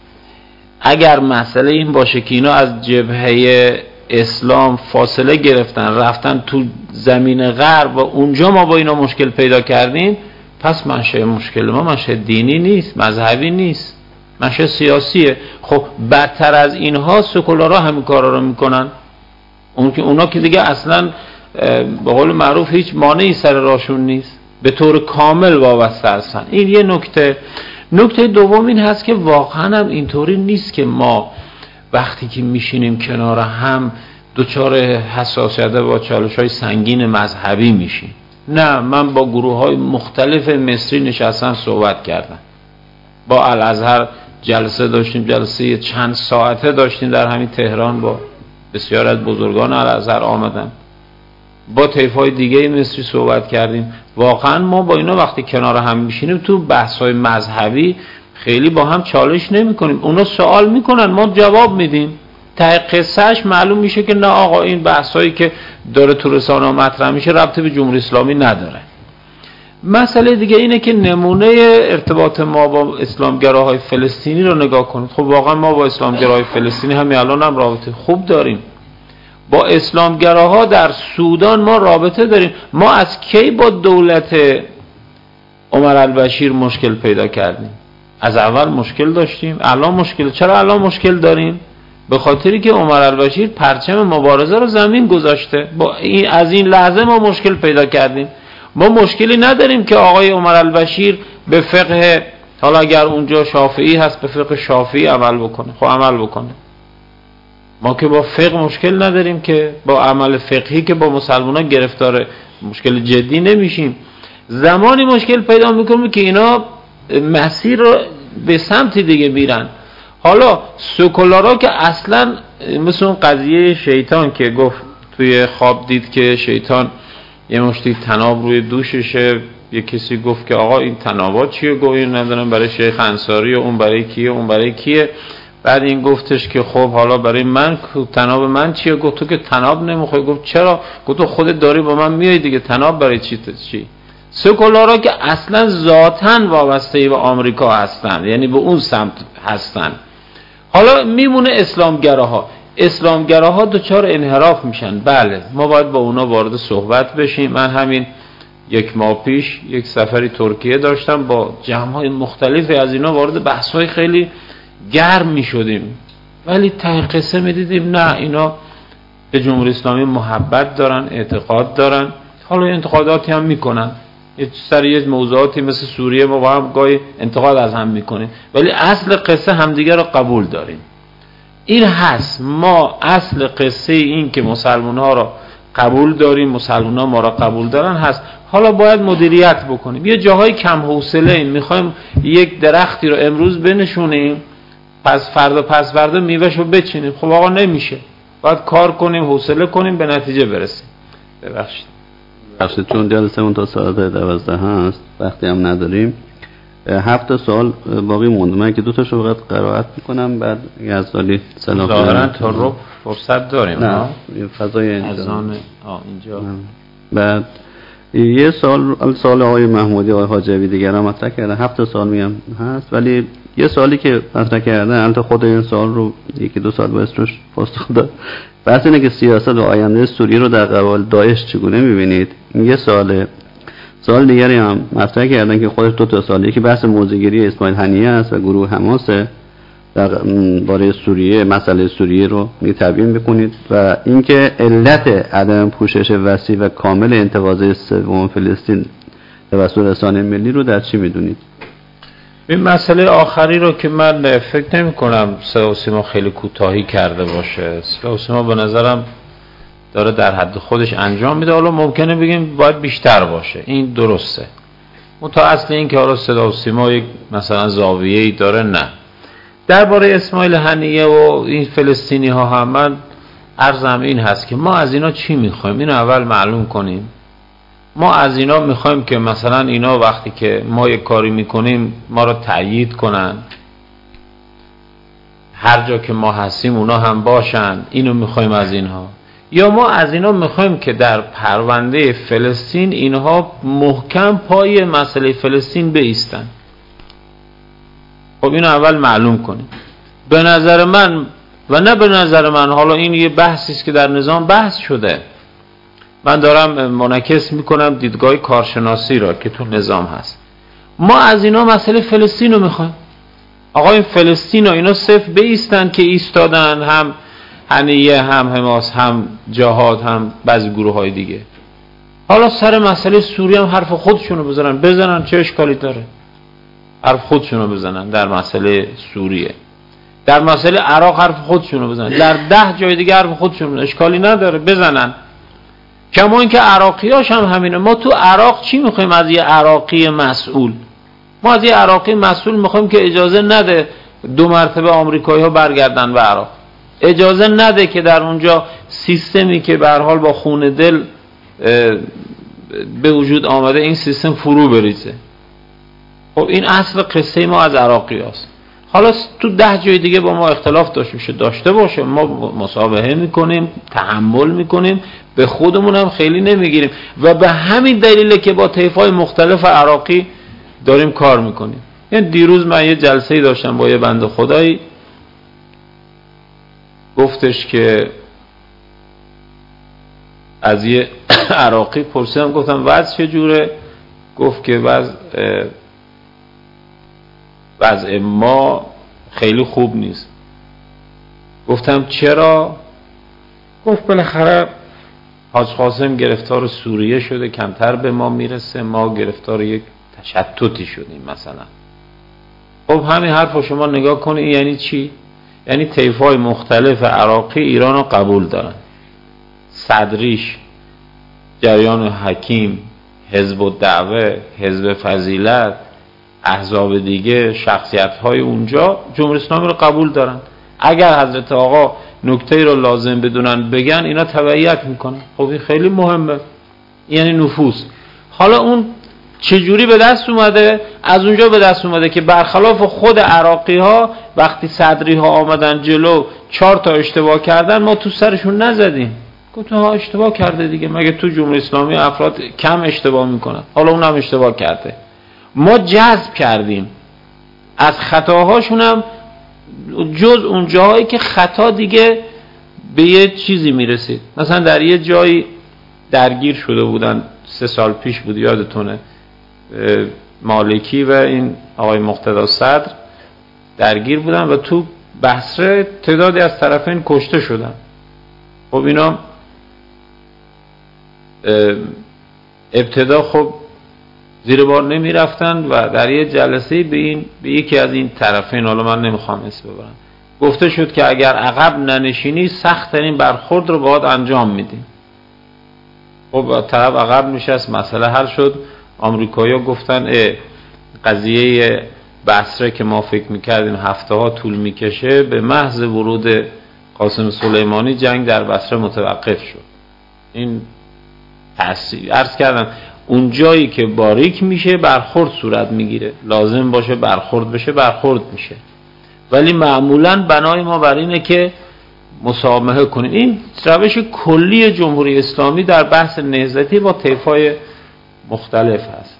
اگر مسئله این باشه که اینا از جبهه اسلام فاصله گرفتن رفتن تو زمین غرب و اونجا ما با اینا مشکل پیدا کردیم، پس منشأ مشکل ما منشأ دینی نیست، مذهبی نیست، منشأ سیاسیه. خب بدتر از اینها سکولارها همین کارا رو میکنن. اونا که دیگه اصلا به قول معروف هیچ مانعی سر راشون نیست، به طور کامل وابسته هستن. این یه نکته. نکته دوم این هست که واقعا هم اینطوری نیست که ما وقتی که میشینیم کنار هم دوچار حساسیت با چالش‌های سنگین مذهبی میشیم. نه، من با گروه‌های مختلف مصری نشستم صحبت کردم. با الازهر جلسه داشتیم، جلسه چند ساعته داشتیم در همین تهران، با بسیار از بزرگان الازهر آمدن. با طیف‌های دیگه مصری صحبت کردیم. واقعا ما با اینا وقتی کنار هم میشینیم تو بحث‌های مذهبی خیلی با هم چالش نمی‌کنیم. اونا سوال میکنن، ما جواب میدیم. ته قصهش معلوم میشه که نه آقا این بحثایی که داره تو رسانه‌ها مطرح میشه ربطی به جمهوری اسلامی نداره. مسئله دیگه اینه که نمونه ارتباط ما با اسلامگراهای فلسطینی رو نگاه کنید. خب واقعا ما با اسلامگراهای فلسطینی همین الان هم رابطه خوب داریم. با اسلامگراها در سودان ما رابطه داریم. ما از کی با دولت عمر البشیر مشکل پیدا کردیم؟ از اول مشکل داشتیم، الان مشکل. چرا الان مشکل داریم؟ به خاطری که عمر البشیر پرچم مبارزه رو زمین گذاشته. از این لحظه ما مشکل پیدا کردیم. ما مشکلی نداریم که آقای عمر البشیر به فقه، حالا اگر اونجا شافعی هست، به فقه شافعی عمل بکنه. خب عمل بکنه. ما که با فقه مشکل نداریم، که با عمل فقهی که با مسلمانان گرفتار مشکل جدی نمیشیم. زمانی مشکل پیدا میکنیم که اینا مسیر رو به سمت دیگه میرن. حالا سکولارا که اصلا مثل اون قضیه شیطان که گفت توی خواب دید که شیطان یه مشتی طناب روی دوششه. یه کسی گفت که آقا این طنابات چیه؟ گفت این ندارم برای شیخ انصاری و اون برای کیه اون برای کیه. بعد این گفتش که خب حالا برای من طناب من چیه؟ گفت تو که طناب نمیخوای. گفت چرا؟ گفت تو خودت داری با من میای دیگه، طناب برای چی؟ سکولارا که اصلا ذاتاً وابسته به آمریکا هستن، یعنی به اون سمت هستن. حالا میمونه اسلامگراها دچار انحراف میشن. بله ما باید با اونا وارد صحبت بشیم. من همین 1 ماه پیش یک سفری ترکیه داشتم، با جمع‌های مختلفی از اینا وارد بحث‌های خیلی گرم میشدیم، ولی ته قصه میدیدیم نه اینا به جمهوری اسلامی محبت دارن، اعتقاد دارن. حالا انتقاداتی هم میکنن، سر یه موضوعاتی مثل سوریه ما با هم گاهی انتقاد از هم میکنیم، ولی اصل قصه همدیگه رو قبول داریم. این هست، ما اصل قصه این که مسلمان ها رو قبول داریم، مسلمان ها ما رو قبول دارن هست. حالا باید مدیریت بکنیم. یه جاهای کم حوصله ایم، میخوایم یک درختی رو امروز بنشونیم پس فردا میوه‌شو بچینیم. خب آقا نمیشه، باید کار کنیم، حوصله کنیم، به نتیجه برسیم. ببخشید چون جلسه اون تا ساعت 12 هست، وقتی هم نداریم. 7 سوال باقی مونده. من که 2 تاشو فقط قرائت میکنم، بعد یزدالی سلام ظاهرا تا رو فرصت داریم. نه فضای اذان اینجا. بعد یه سوال آقای محمودی، آقای حاجوی دیگر هم مطرح کردن. 7 سوال میگم هست، ولی یه سوالی که مطرح کردن، البته خود این سوال رو 1-2 سال باید روش پاسخ داد. بحث اینه که سیاست و آینده سوریه رو در قبال داعش چگونه میبینید؟ این یه سوال دیگری هم مطرح کردن که خودش 2 تا سوالیه که بحث موضع‌گیری اسماعیل هنیه است و گروه حماس در باره سوریه، مسئله سوریه رو تبیین بکنید، و اینکه علت عدم پوشش وسیع و کامل انتقاضای سوم فلسطین توسط رسانه ملی رو در چی میدونید؟ این مسئله آخری رو که من فکر نمی کنم صدا و سیما خیلی کوتاهی کرده باشه. صدا و سیما به نظرم داره در حد خودش انجام میده. حالا ممکنه بگیم باید بیشتر باشه، این درسته. تا اصل این که حالا صدا و سیما یک مثلا زاویه‌ای داره، نه. درباره اسماعیل هنیه و این فلسطینی ها هم من عرضم این هست که ما از اینا چی میخوایم؟ اینو اول معلوم کنیم. ما از اینا میخوایم که مثلا اینا وقتی که ما یک کاری میکنیم ما رو تأیید کنن، هر جا که ما هستیم اونا هم باشن، اینو میخوایم از اینها؟ یا ما از اینا میخوایم که در پرونده فلسطین اینها محکم پای مسئله فلسطین بایستن؟ خب اینو اول معلوم کنیم. به نظر من و نه به نظر من، حالا این یه بحثی است که در نظام بحث شده، من دارم منعکس میکنم دیدگاه کارشناسی را که تو نظام هست. ما از اینا مسئله فلسطین رو میخوایم. آقا این فلسطین ها اینا صرف بایستن که ایستادن، هم هنیه هم حماس هم جهاد هم بعضی گروه های دیگه. حالا سر مسئله سوریه هم حرف خودشونو بزنن، چه اشکالی داره؟ حرف خودشونو بزنن در مسئله سوریه. در مسئله عراق حرف خودشونو بزنن، در 10 جای دیگه حرف خودشونو، اشکالی نداره بزنن. کما اینکه عراقیاش هم همینه. ما تو عراق چی میخوایم از یه عراقی مسئول؟ ما از یه عراقی مسئول میخوایم که اجازه نده 2 مرتبه آمریکایی ها برگردن به عراق، اجازه نده که در اونجا سیستمی که به هر حال با خون دل به وجود آمده این سیستم فرو بریزه. خب این اصل قصه ما از عراقی هست. حالا تو 10 جای دیگه با ما اختلاف داشته باشه، ما مصابحه میکنیم، تحمل میکنیم، به خودمون هم خیلی نمیگیریم و به همین دلیله که با طیف‌های مختلف عراقی داریم کار میکنیم. یعنی دیروز من یه جلسه‌ای داشتم با یه بنده خدایی، گفتش که از یه عراقی پرسیدم، گفتم وضع چجوره؟ گفت که وضع ما خیلی خوب نیست. گفتم چرا؟ گفت بالاخره حاج قاسم گرفتار سوریه شده، کمتر به ما میرسه، ما گرفتار یک تشتتی شدیم مثلا. خب همین حرف شما نگاه کنید یعنی چی؟ یعنی طیف‌های مختلف عراقی ایران رو قبول دارن، صدریش جریان حکیم، حزب الدعوه، حزب فضیلت، احزاب دیگه، شخصیت‌های اونجا جمهوری اسلامی رو قبول دارن. اگر حضرت آقا نکته رو لازم بدونن بگن، اینا تبعیت میکنن. خب این خیلی مهمه، یعنی نفوذ. حالا اون چجوری به دست اومده؟ از اونجا به دست اومده که برخلاف خود عراقی ها وقتی صدری ها آمدن جلو 4 تا اشتباه کردن، ما تو سرشون نزدیم، گفتم ها اشتباه کرده دیگه، مگه تو جمهوری اسلامی افراد کم اشتباه میکنن، حالا اونم اشتباه کرده. ما جذب کردیم از خطاهاشون هم جز اون جاهایی که خطا دیگه به یه چیزی میرسید. مثلا در یه جایی درگیر شده بودن 3 سال پیش بود، یادتونه، مالکی و این آقای مقتدی صدر درگیر بودن و تو بصره تعدادی از طرفین کشته شدن. خب اینا ابتدا خب زیر بار نمی رفتن و در یه جلسه به یکی از این طرفین، حالا من نمیخوام اسم ببرم، گفته شد که اگر عقب ننشینی سخت ترین برخورد رو باید انجام میدیم. خب طرف عقب نشست، مسئله حل شد. آمریکایی‌ها گفتن قضیه بصره که ما فکر میکردیم هفته ها طول میکشه، به محض ورود قاسم سلیمانی جنگ در بصره متوقف شد. این تأثیر عرض کردم اون جایی که باریک میشه برخورد صورت میگیره، لازم باشه برخورد بشه برخورد میشه، ولی معمولا بنای ما بر اینه که مسامحه کنیم. این روش کلی جمهوری اسلامی در بحث نهضتی با طیف‌های مختلف هست.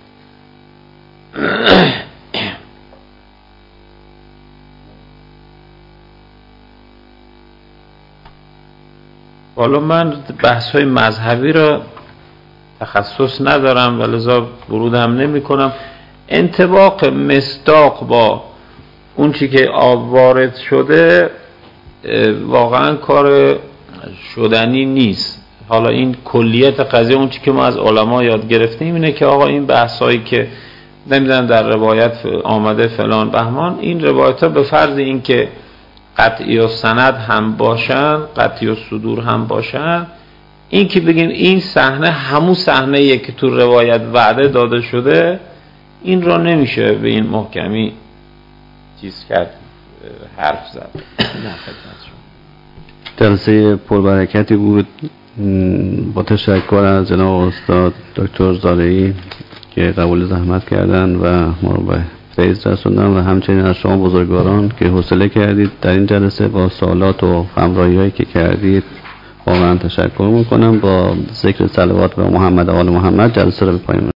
حالا من بحث‌های مذهبی را تخصص ندارم و لذا ورودم نمی کنم. انطباق مصداق با اون چی که وارد شده واقعا کار شدنی نیست. حالا این کلیت قضیه، اون چی که ما از علما یاد گرفتیم اینه که آقا این بحثایی که نمیدونم در روایت آمده فلان بهمان، این روایت ها به فرض این که قطعی و سند هم باشن، قطعی و صدور هم باشن، این که بگیم این صحنه همون صحنه‌ایه که تو روایت وعده داده شده، این رو نمیشه به این محکمی چیز کرد، حرف زد. جلسه پربرکتی بود. با تشکر از جناب استاد دکتر زارعی که قبول زحمت کردن و ما رو به فیض رسوندن و همچنین از شما بزرگواران که حوصله کردید در این جلسه با سوالات و همراهی‌هایی که کردید. واقعا تشکر میکنم. با ذکر صلوات به محمد و آل محمد جلسه رو به پایان